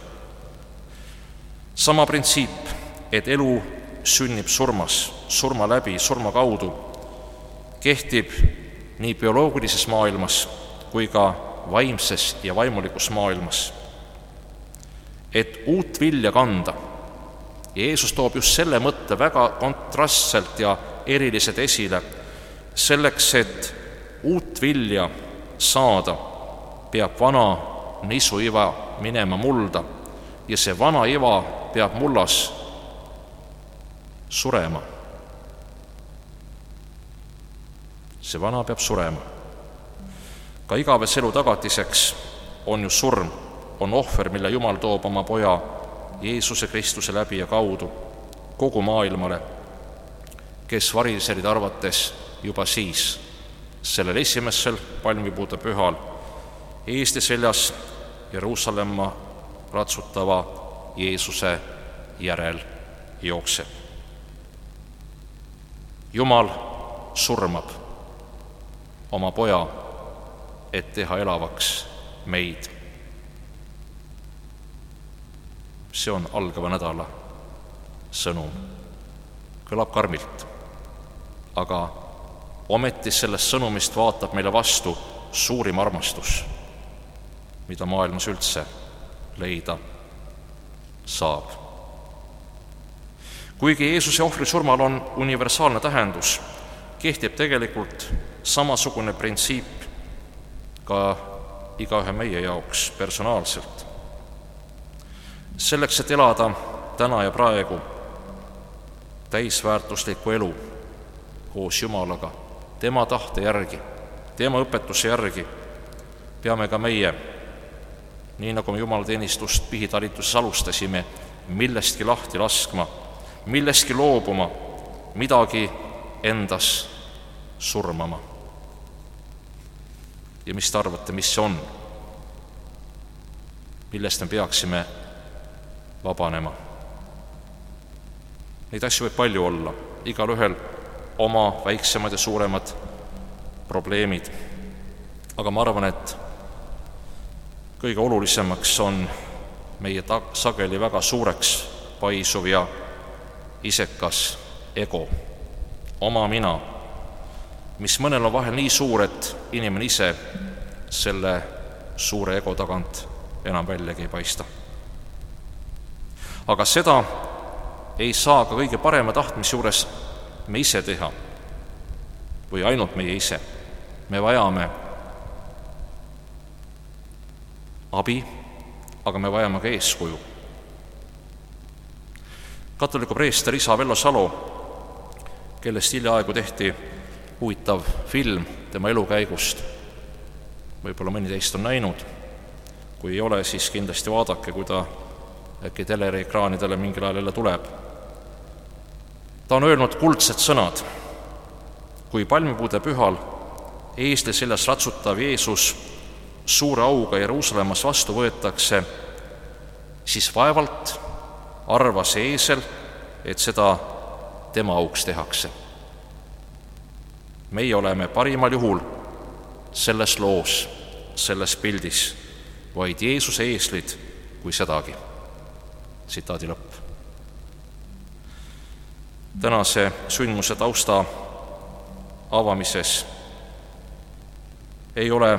Sama printsiip, et elu sünnib surmas, surma läbi, surma kaudu, kehtib nii bioloogilises maailmas kui ka vaimses ja vaimulikus maailmas. Et uut vilja kanda, Jeesus toob just selle mõtte väga kontrastselt ja eriliselt esile, selleks, et uut vilja saada, peab vana nisuiva minema mulda ja see vana iva peab mullas surema. See vana peab surema. Ka igavese elu tagatiseks on ju surm, on ohver, mille Jumal toob oma poja Jeesuse Kristuse läbi ja kaudu kogu maailmale, kes variserid arvates juba siis, sellel esimesel palmipuude pühal, eest ja seljas Jeruusalemma ratsutava Jeesuse järel jookseb. Jumal surmab oma poja, et teha elavaks meid. See on algava nädala sõnum. Kõlab karmilt, aga ometi sellest sõnumist vaatab meile vastu suurim armastus, mida maailmas üldse leida saab. Kuigi Jeesuse ohvrisurmal on universaalne tähendus, kehtib tegelikult samasugune printsiip ka igaühe meie jaoks personaalselt. Selleks, et elada täna ja praegu täisväärtuslikku elu koos Jumalaga, tema tahte järgi, tema õpetuse järgi, peame ka meie, nii nagu me jumalateenistust pihitalituses alustasime, millestki lahti laskma, millestki loobuma, midagi endas surmama. Ja mis te arvate, mis see on? Millest me peaksime vabanema? Neid asju võib palju olla, igal ühel oma väiksemad ja suuremad probleemid. Aga ma arvan, et kõige olulisemaks on meie ta- sageli väga suureks paisuv ja isekas ego, oma mina, mis mõnel on vahel nii suur, et inimene ise selle suure ego tagant enam väljagi ei paista. Aga seda ei saa ka kõige parema tahtmise juures me ise teha või ainult meie ise. Me vajame abi, aga me vajame ka eeskuju. Katoliku preester isa Vello Salo, kellest hiljaaegu tehti huvitav film tema elukäigust, võib-olla mõni teist on näinud, kui ei ole, siis kindlasti vaadake, kui ta äkki teleekraanidele mingil ajal jälle tuleb. Ta on öelnud kuldsed sõnad: kui palmipuude pühal eesli seljas ratsutav Jeesus suure auga Jeruusalemmas vastu võetakse, siis vaevalt arvas eesel, et seda tema auks tehakse. Meie oleme parimal juhul selles loos, selles pildis, vaid Jeesuse eeslid kui sedagi. Tsitaadi lõpp. Tänase sündmuse tausta avamises ei ole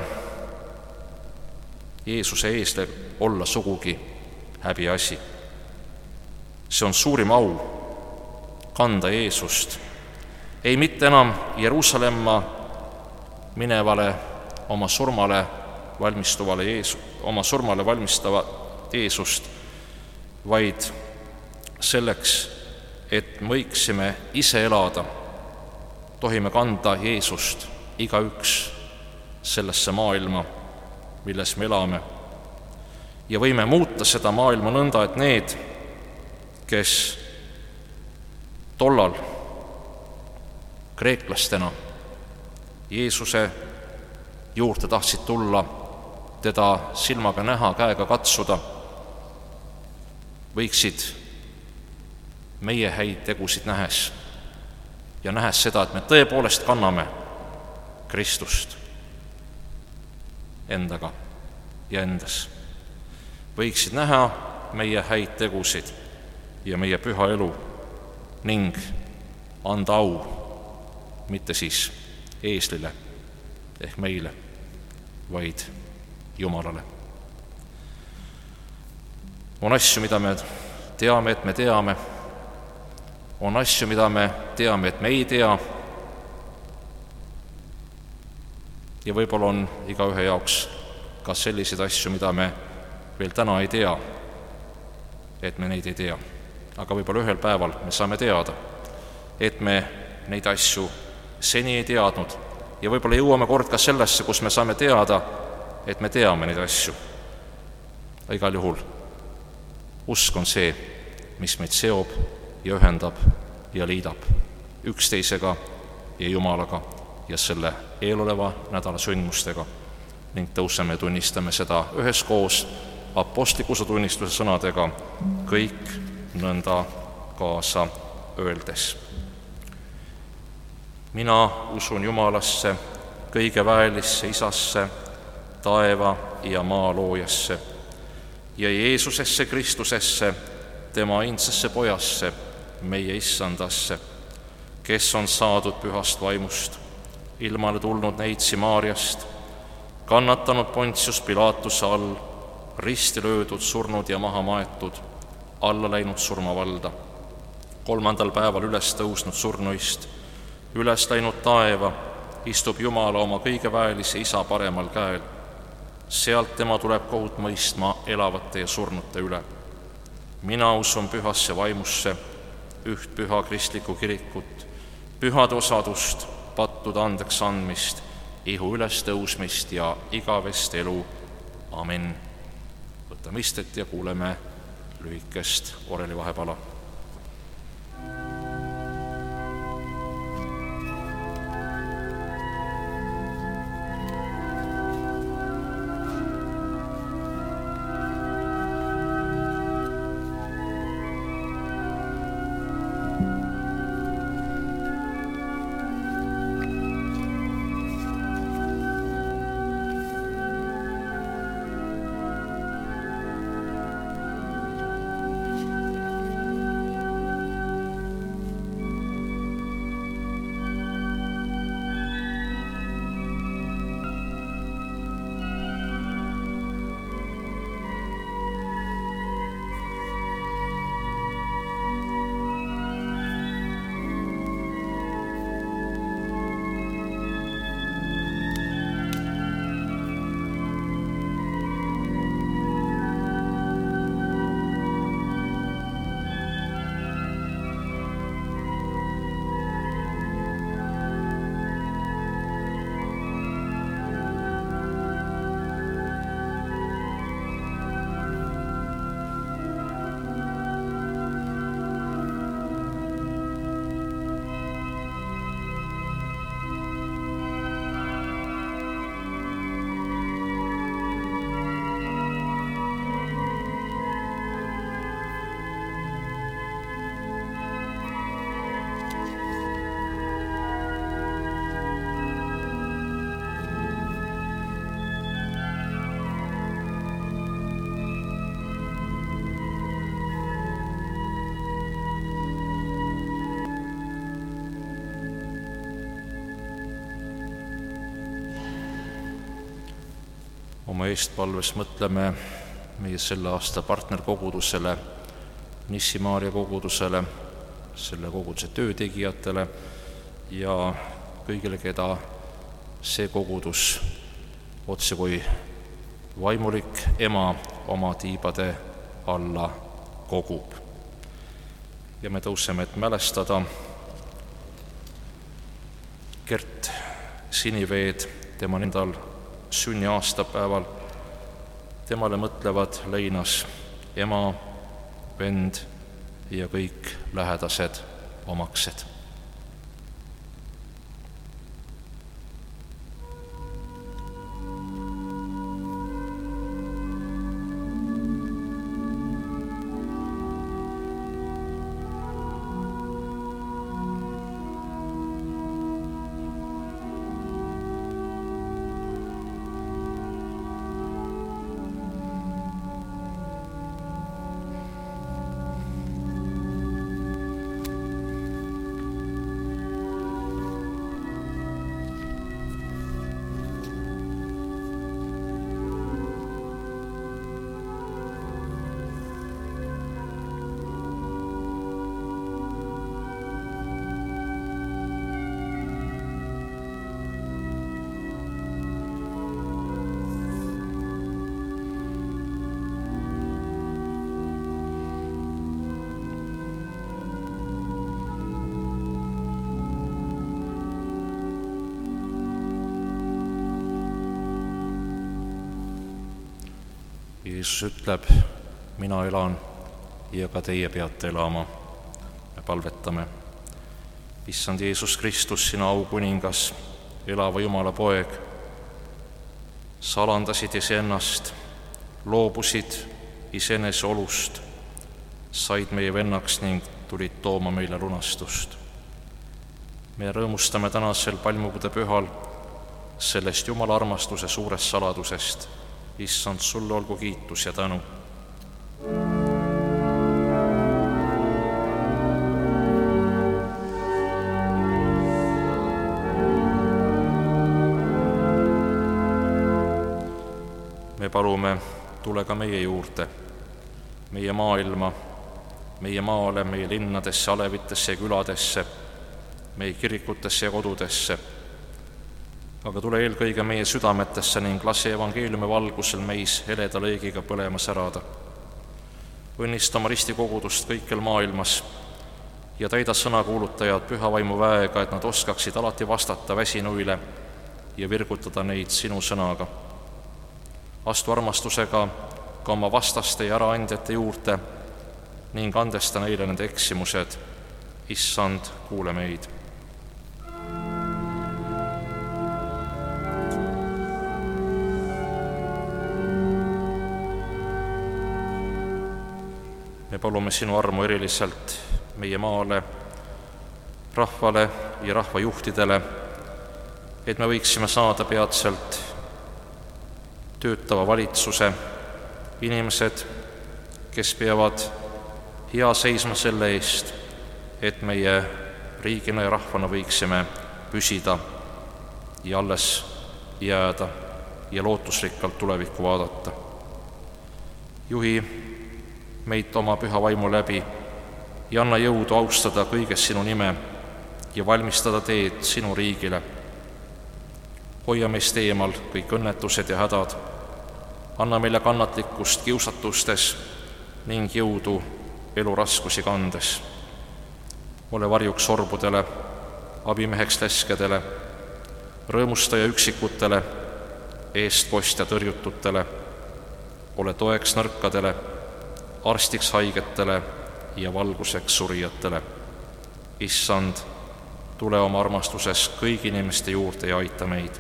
Jeesuse eesle olla sugugi häbiasi. See on suurim au kanda Jeesust, ei mitte enam Jeruusalemma minevale oma surmale valmistuvale Jeesu, oma surmale valmistava Jeesust, vaid selleks, et me võiksime ise elada, tohime kanda Jeesust igaüks sellesse maailma, milles me elame, ja võime muuta seda maailma nõnda, et need, kes tollal kreeklastena Jeesuse juurde tahtsid tulla, teda silmaga näha, käega katsuda, võiksid meie häid tegusid nähes ja nähes seda, et me tõepoolest kanname Kristust endaga ja endas, võiksid näha meie häid tegusid ja meie püha elu ning anda au mitte siis eeslile ehk meile, vaid Jumalale. On asju, mida me teame, et me teame, on asju, mida me teame, et me ei tea, ja võib-olla on igaühe jaoks ka selliseid asju, mida me veel täna ei tea, et me neid ei tea. Aga võib-olla ühel päeval me saame teada, et me neid asju seni ei teadnud, ja võib-olla jõuame kord ka sellesse, kus me saame teada, et me teame neid asju. Igal juhul usk on see, mis meid seob ja ühendab ja liidab üksteisega ja Jumalaga ja selle eeloleva nädala sündmustega ning tõuseme ja tunnistame seda üheskoos apostliku usutunnistuse sõnadega kõik nõnda kaasa öeldes. mina usun Jumalasse, kõige väelisse Isasse, taeva ja maa loojasse, ja Jeesusesse Kristusesse, tema ainsasse Pojasse, meie Issandasse, kes on saadud pühast vaimust, ilmale tulnud neitsi Maarjast, kannatanud Pontius Pilatuse all, risti löödud, surnud ja maha maetud, alla läinud surmavalda, kolmandal päeval üles tõusnud surnuist, üles läinud taeva, istub Jumala oma kõige väelise Isa paremal käel. Sealt tema tuleb kohut mõistma elavate ja surnute üle. Mina usun pühasse vaimusse, üht püha kristlikku kirikut, pühade osadust, pattude andeks andmist, ihu ülestõusmist ja igavest elu. Amen. Võtame istet ja kuuleme lühikest oreli vahepala. Oma eestpalves mõtleme meie selle aasta partnerkogudusele, Nissi Maarja kogudusele, selle koguduse töötegijatele ja kõigile, keda see kogudus otse kui vaimulik ema oma tiibade alla kogub. Ja me tõuseme, et mälestada Gert Siniveed tema endal sünni aastapäeval. Temale mõtlevad leinas ema, vend ja kõik lähedased omaksed. Jeesus ütleb, mina elan ja ka teie peate elama. Me palvetame. Issand Jeesus Kristus, sina aukuningas, elava Jumala poeg, sa alandasid iseennast, loobusid iseenese olust, said meie vennaks ning tulid tooma meile lunastust. me rõõmustame tänasel palmipuude pühal sellest Jumala armastuse suurest saladusest. Issand, sulle olgu kiitus ja tänu. Me palume, tule ka meie juurde, meie maailma, meie maale, meie linnadesse, alevitesse ja küladesse, meie kirikutesse ja kodudesse, aga tule eelkõige meie südametesse ning lase evangeeliumi valgusel meis heleda lõigiga põlema särada. Õnnista oma ristikogudust kõikjal maailmas ja täida sõnakuulutajad püha vaimu väega, et nad oskaksid alati vastata väsinuile ja virgutada neid sinu sõnaga. Astu armastusega ka oma vastaste ja äraandjate juurde ning andesta neile nende eksimused. Issand, kuule meid. Me palume sinu armu eriliselt meie maale, rahvale ja rahvajuhtidele, et me võiksime saada peatselt töötava valitsuse, inimesed, kes peavad hea seisma selle eest, et meie riigina ja rahvana võiksime püsida ja alles jääda ja lootusrikkalt tulevikku vaadata. Juhi meid oma püha vaimu läbi ja anna jõudu austada kõiges sinu nime ja valmistada teed sinu riigile. Hoia meist eemal kõik õnnetused ja hädad, anna meile kannatlikkust kiusatustes ning jõudu eluraskusi kandes. Ole varjuks orbudele, abimeheks leskedele, rõõmustaja üksikutele, eestkostja tõrjututele, ole toeks nõrkadele, arstiks haigetele ja valguseks surijatele. Issand, tule oma armastuses kõigi inimeste juurde ja aita meid.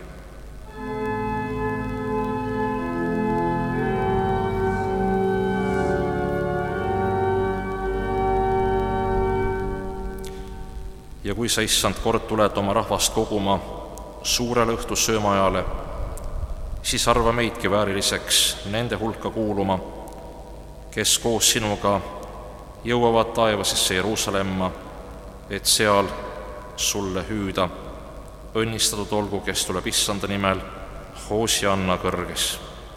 Ja kui sa, Issand, kord tuled oma rahvast koguma suurele õhtussöömaajale, siis arva meidki vääriliseks nende hulka kuuluma, kes koos sinuga jõuavad taevasesse Jeruusalemma, et seal sulle hüüda. Õnnistatud olgu, kes tuleb Issanda nimel, Hoosianna kõrges.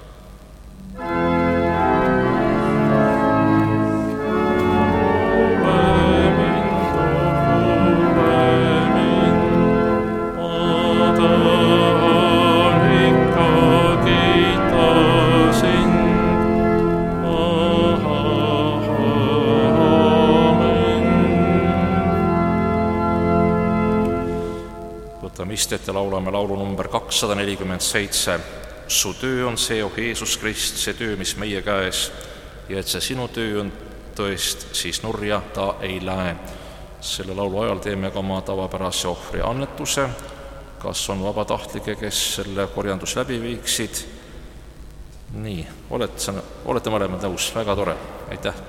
Ja laulame laulu number kakssada nelikümmend seitse. Su töö on see, oh Jeesus Krist, see töö, mis meie käes, ja et see sinu töö on tõest, siis nurja ta ei lähe. Selle laulu ajal teeme ka oma tavapärase ohvri annetuse. Kas on vabatahtlike, kes selle korjandus läbi viiksid? Nii, olete, olete mõlemad nõus? Väga tore, aitäh!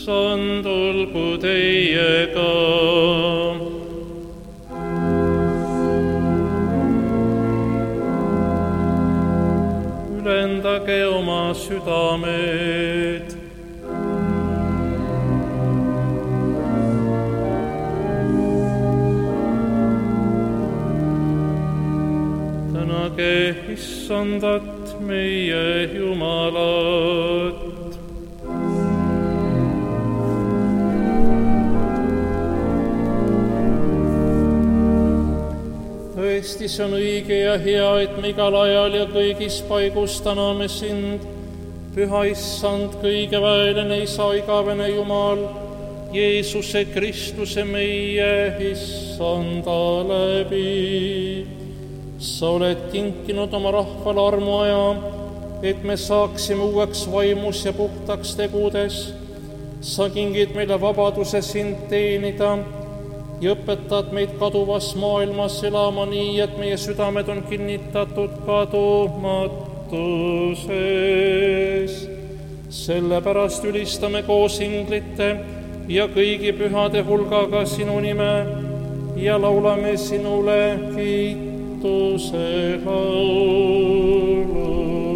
issand olgu teiega. Ülendage oma südamed. Tänage issandat meie Jumalat. Tõesti, see on õige ja hea, et me igal ajal ja kõigis paigus täname sind, püha issand, kõigeväeline isa, igavene Jumal, Jeesuse Kristuse meie issanda läbi. Sa oled kinkinud oma rahvale armuaja, et me saaksime uueks vaimus ja puhtaks tegudes. Sa kingid meile vabaduse sind teenida ja õpetad meid kaduvas maailmas elama nii, et meie südamed on kinnitatud kadumatuses. Sellepärast ülistame koos inglite ja kõigi pühade hulgaga sinu nime ja laulame sinule kiituse laulu.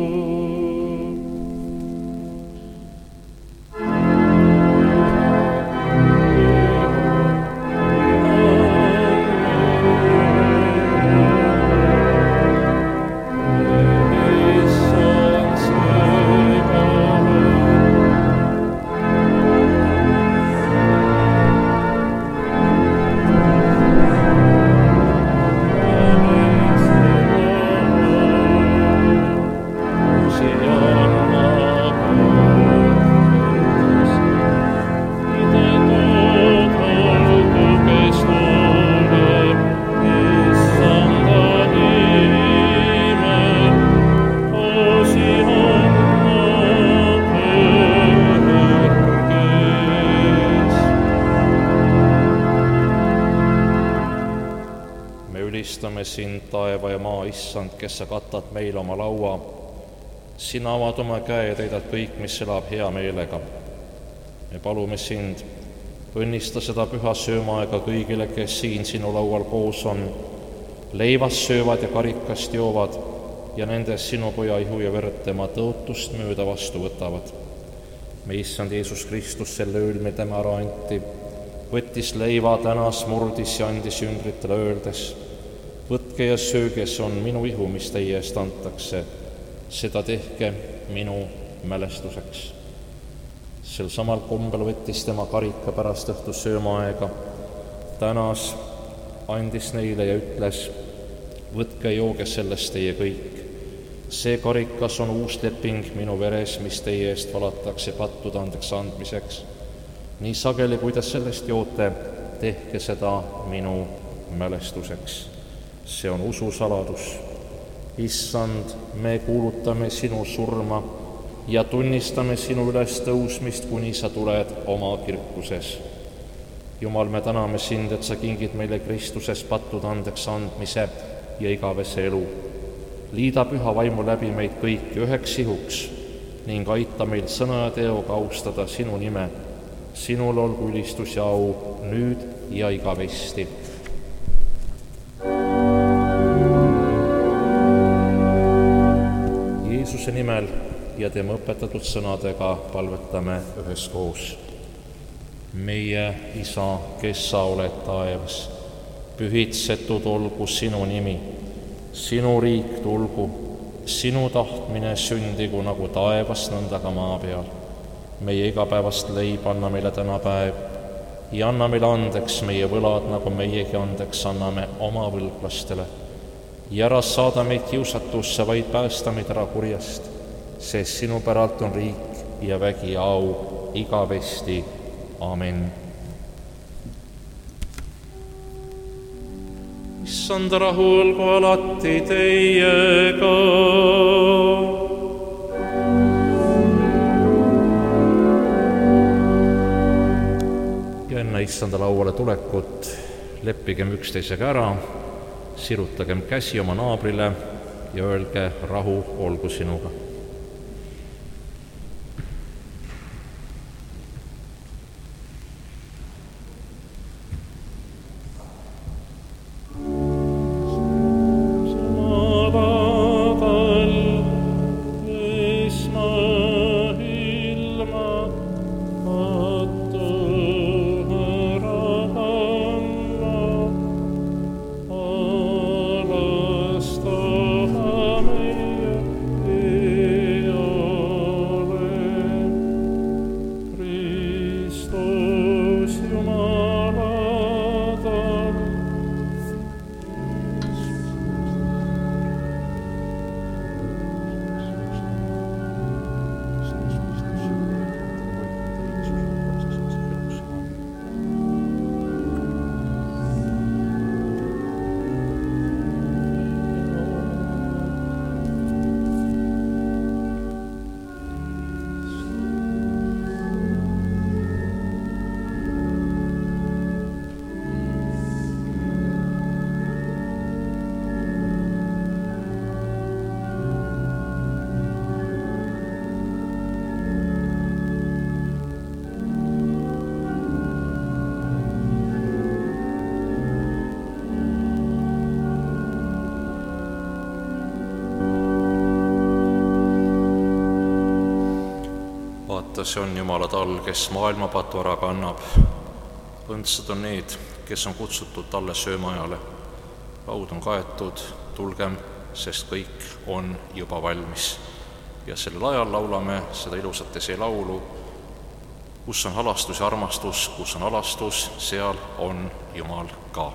Sind, taeva ja maa issand, kes sa katad meil oma laua. Sina avad oma käe ja täidad kõik, mis elab hea meelega. Me palume sind, õnnista seda püha söömaaega kõigile, kes siin sinu laual koos on, leivast söövad ja karikast joovad ja nendes sinu poja ihu ja verd tema tõotust mööda vastu võtavad. Me issand Jeesus Kristus selle ööl, mil tema ära anti, võttis leiva, tänas, murdis ja andis jüngritele öeldes: võtke ja sööge, see on minu ihu, mis teie eest antakse. Seda tehke minu mälestuseks. Sel samal kombel võttis tema karika pärast õhtu söömaaega, tänas, andis neile ja ütles: võtke ja jooge sellest teie kõik. See karikas on uus leping minu veres, mis teie eest valatakse pattude andeks andmiseks. Nii sageli, kui te sellest joote, tehke seda minu mälestuseks. See on ususaladus. Issand, me kuulutame sinu surma ja tunnistame sinu üles tõusmist, kuni sa tuled oma kirkuses. Jumal, me täname sind, et sa kingid meile Kristuses pattude andeks andmise ja igavese elu. Liida püha vaimu läbi meid kõiki üheks ihuks ning aita meil sõna ja teoga austada sinu nime. Sinul olgu ülistus ja au nüüd ja igavesti. Jeesuse nimel ja tema õpetatud sõnadega palvetame üheskoos. Meie Isa, kes sa oled taevas, pühitsetud olgu sinu nimi, sinu riik tulgu, sinu tahtmine sündigu nagu taevas, nõnda ka maa peal. Meie igapäevast leib anna meile täna päev ja anna meile andeks meie võlad, nagu meiegi andeks anname oma võlglastele. Ja ära saada meid kiusatusse, vaid päästa meid ära kurjast, sest sinu päralt on riik ja vägi ja au igavesti. Amen. Issand rahu olgu alati teiega. Ja enne issanda lauale tulekut leppigem üksteisega ära, sirutagem käsi oma naabrile ja öelge: rahu olgu sinuga. see on Jumala tall, kes maailma patu ära kannab. Õndsad on need, kes on kutsutud talle söömaajale. Laud on kaetud, tulgem, sest kõik on juba valmis. Ja sellel ajal laulame seda ilusat esilaulu, kus on halastus ja armastus, kus on halastus, seal on Jumal ka.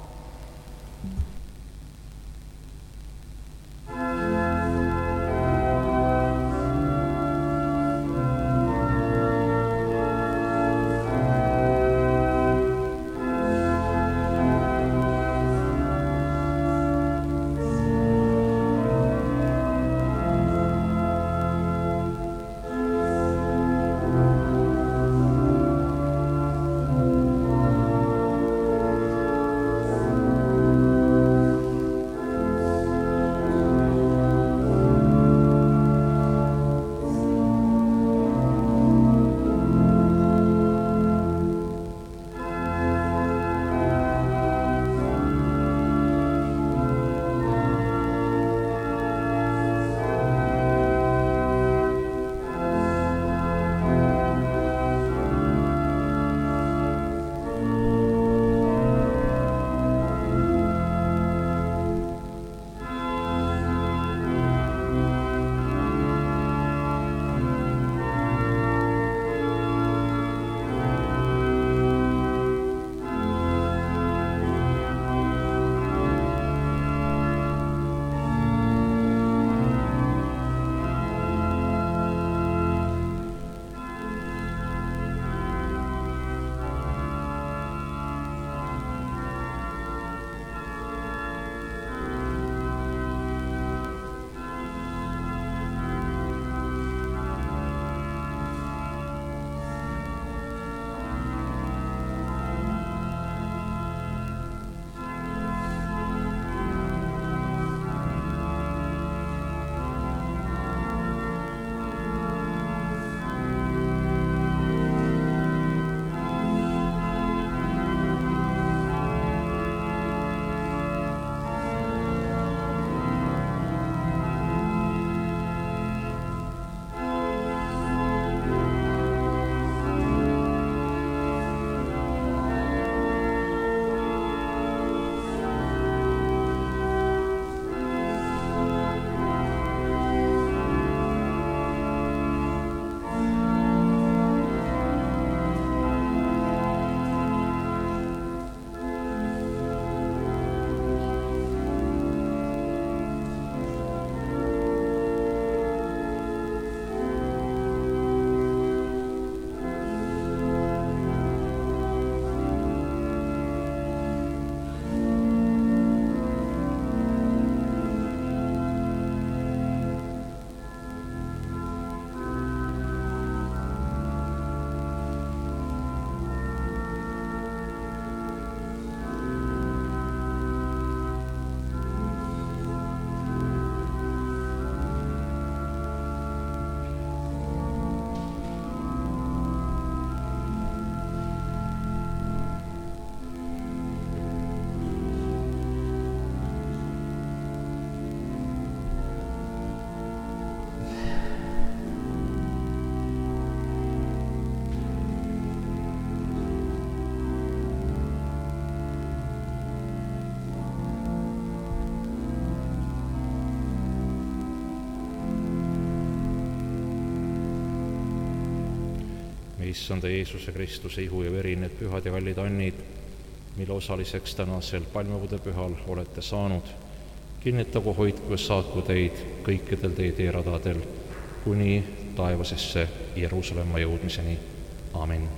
Issanda Jeesuse Kristuse ihu ja veri, need pühad ja kallid annid, mille osaliseks tänasel palmepuude pühal olete saanud. Kinnitagu, hoidku ja saatku teid kõikidel teie teeradadel kuni taevasesse Jeruusalemma jõudmiseni. Amen.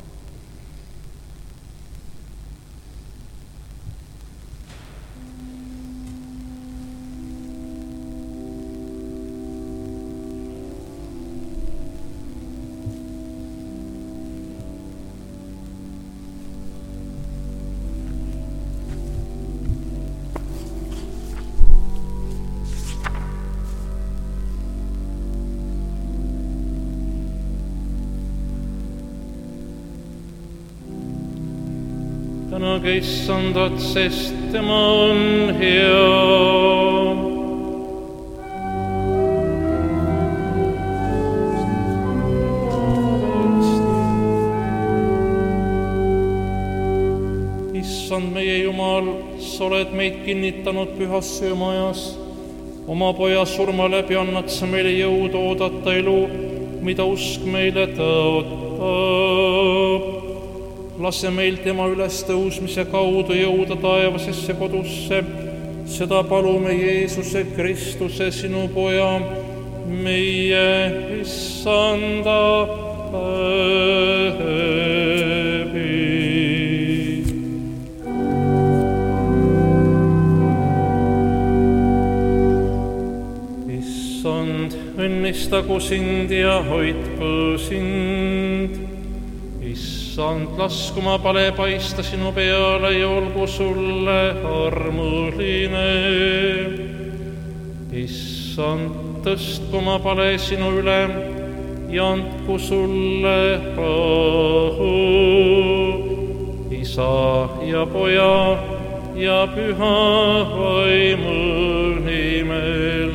Tänage Issandat, sest tema on hea. sa oled meid kinnitanud pühasse majas. Oma poja surma läbi annad sa meile jõudu oodata elu, mida usk meile tõotab. Lase meil tema ülestõusmise kaudu jõuda taevasesse kodusse. Seda palume Jeesuse Kristuse, sinu poja, meie issanda läbi. Issand, õnnistagu sind ja hoidku sind. Issand, lasku oma pale paista sinu peale ja olgu sulle armuline. Issand, tõstku oma pale sinu üle ja andku sulle rahu. Isa ja poja ja püha vaimu nimel.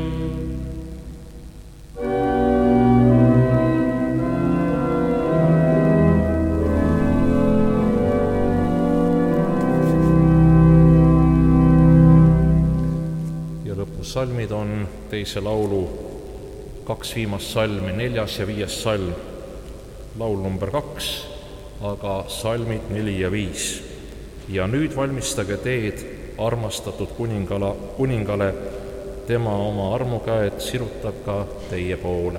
Salmid on teise laulu kaks viimast salmi, neljas ja viies salm, laul number kaks, aga salmid neli ja viis. Ja nüüd valmistage teed armastatud kuningala, kuningale, tema oma armukäed sirutab ka teie poole.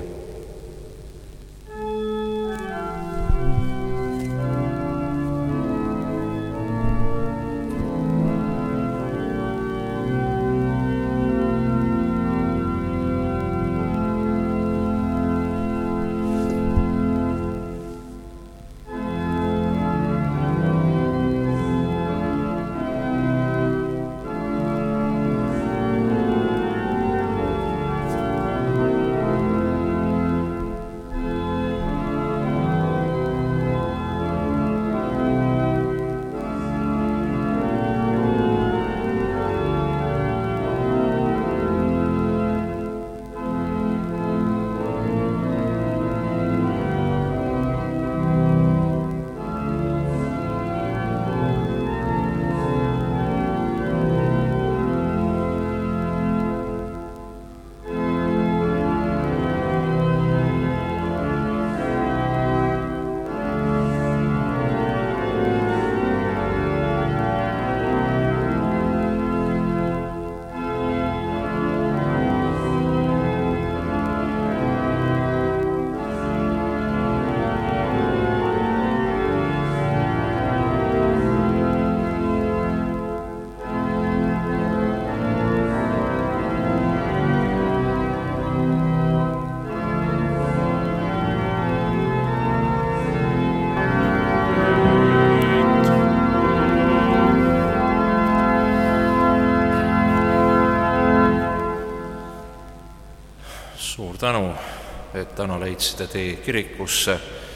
Tänu, et täna leidsite tee kirikusse.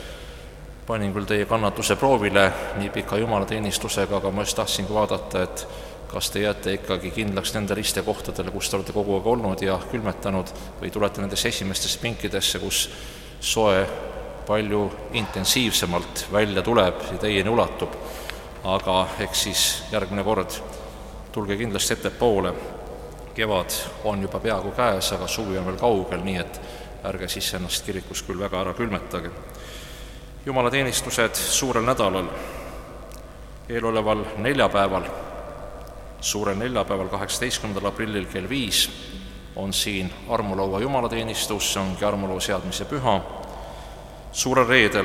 Panin küll teie kannatuse proovile nii pika jumalateenistusega, aga ma just tahtsingi vaadata, et kas te jääte ikkagi kindlaks nendele istekohtadele, kus te olete kogu aeg olnud ja külmetanud, või tulete nendesse esimestesse pinkidesse, kus soe palju intensiivsemalt välja tuleb ja teieni ulatub. Aga eks siis järgmine kord tulge kindlasti ettepoole. Kevad on juba peaaegu käes, aga suvi on veel kaugel, nii et ärge siis ennast kirikus küll väga ära külmetage. Jumalateenistused suurel nädalal, eeloleval neljapäeval, suurel neljapäeval, kaheksateistkümnendal aprillil kell viis on siin armulaua jumalateenistus, see ongi armulaua seadmise püha. Suurel reedel,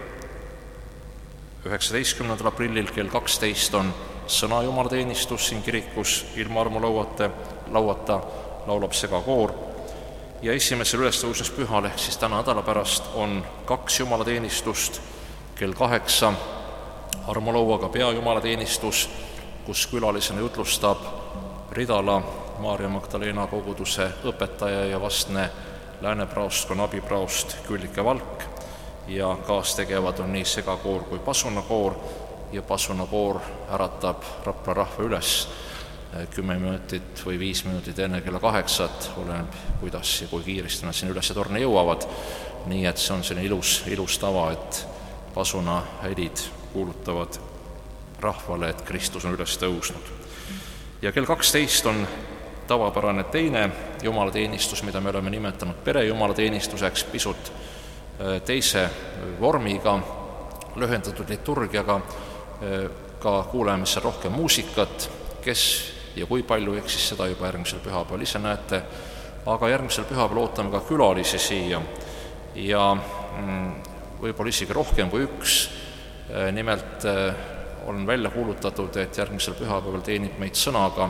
üheksateistkümnendal aprillil kell kaksteist on sõna jumalateenistus siin kirikus ilma armulauata, lauata laulab segakoor. Ja esimesel ülestõusmispühal ehk siis täna nädala pärast on kaks jumalateenistust kell kaheksa armulauaga peajumalateenistus, kus külalisena jutlustab Ridala Maarja Magdalena koguduse õpetaja ja vastne läänepraostkonna abipraost Küllike Valk ja kaastegevad on nii segakoor kui pasunakoor ja pasunakoor äratab Rapla rahva üles kümme minutit või viis minutit enne kella kaheksat, oleneb kuidas ja kui kiiresti nad siin üles torne jõuavad. Nii et see on selline ilus, ilus tava, et pasuna helid kuulutavad rahvale, et Kristus on üles tõusnud. ja kell kaksteist on tavapärane teine jumalateenistus, mida me oleme nimetanud perejumalateenistuseks, pisut teise vormiga, lühendatud liturgiaga, ka kuuleme seal rohkem muusikat, kes ja kui palju, eks siis seda juba järgmisel pühapäeval ise näete, aga järgmisel pühapäeval ootame ka külalisi siia ja võib-olla isegi rohkem kui üks. Nimelt on välja kuulutatud, et järgmisel pühapäeval teenib meid sõnaga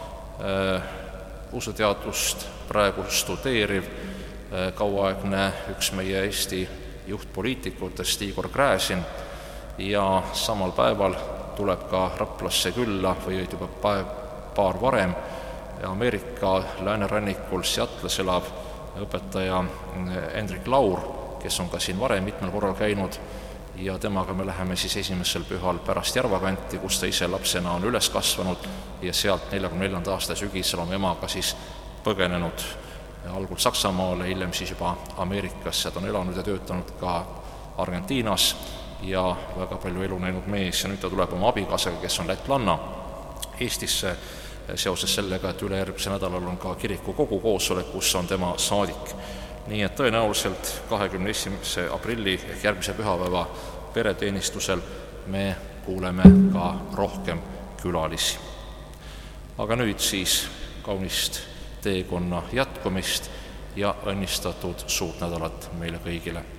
usuteadust praegu studeeriv kauaaegne üks meie Eesti juhtpoliitikutest, Igor Gräzin, ja samal päeval tuleb ka Raplasse külla või juba päev, paar varem Ameerika läänerannikul Seattle'is elav õpetaja Hendrik Laur, kes on ka siin varem mitmel korral käinud, ja temaga me läheme siis esimesel pühal pärast Järvakanti, kus ta ise lapsena on üles kasvanud ja sealt neljakümne neljanda aasta sügisel oma emaga siis põgenenud algul Saksamaale, hiljem siis juba Ameerikasse. Ta on elanud ja töötanud ka Argentiinas ja väga palju elu näinud mees ja nüüd ta tuleb oma abikaasaga, kes on lätlanna, Eestisse seoses sellega, et ülejärgmisel nädalal on ka kiriku kogu koosolek, kus on tema saadik. Nii et tõenäoliselt kahekümne esimese aprilli ehk järgmise pühapäeva pereteenistusel me kuuleme ka rohkem külalisi. Aga nüüd siis kaunist teekonna jätkumist ja õnnistatud suurt nädalat meile kõigile!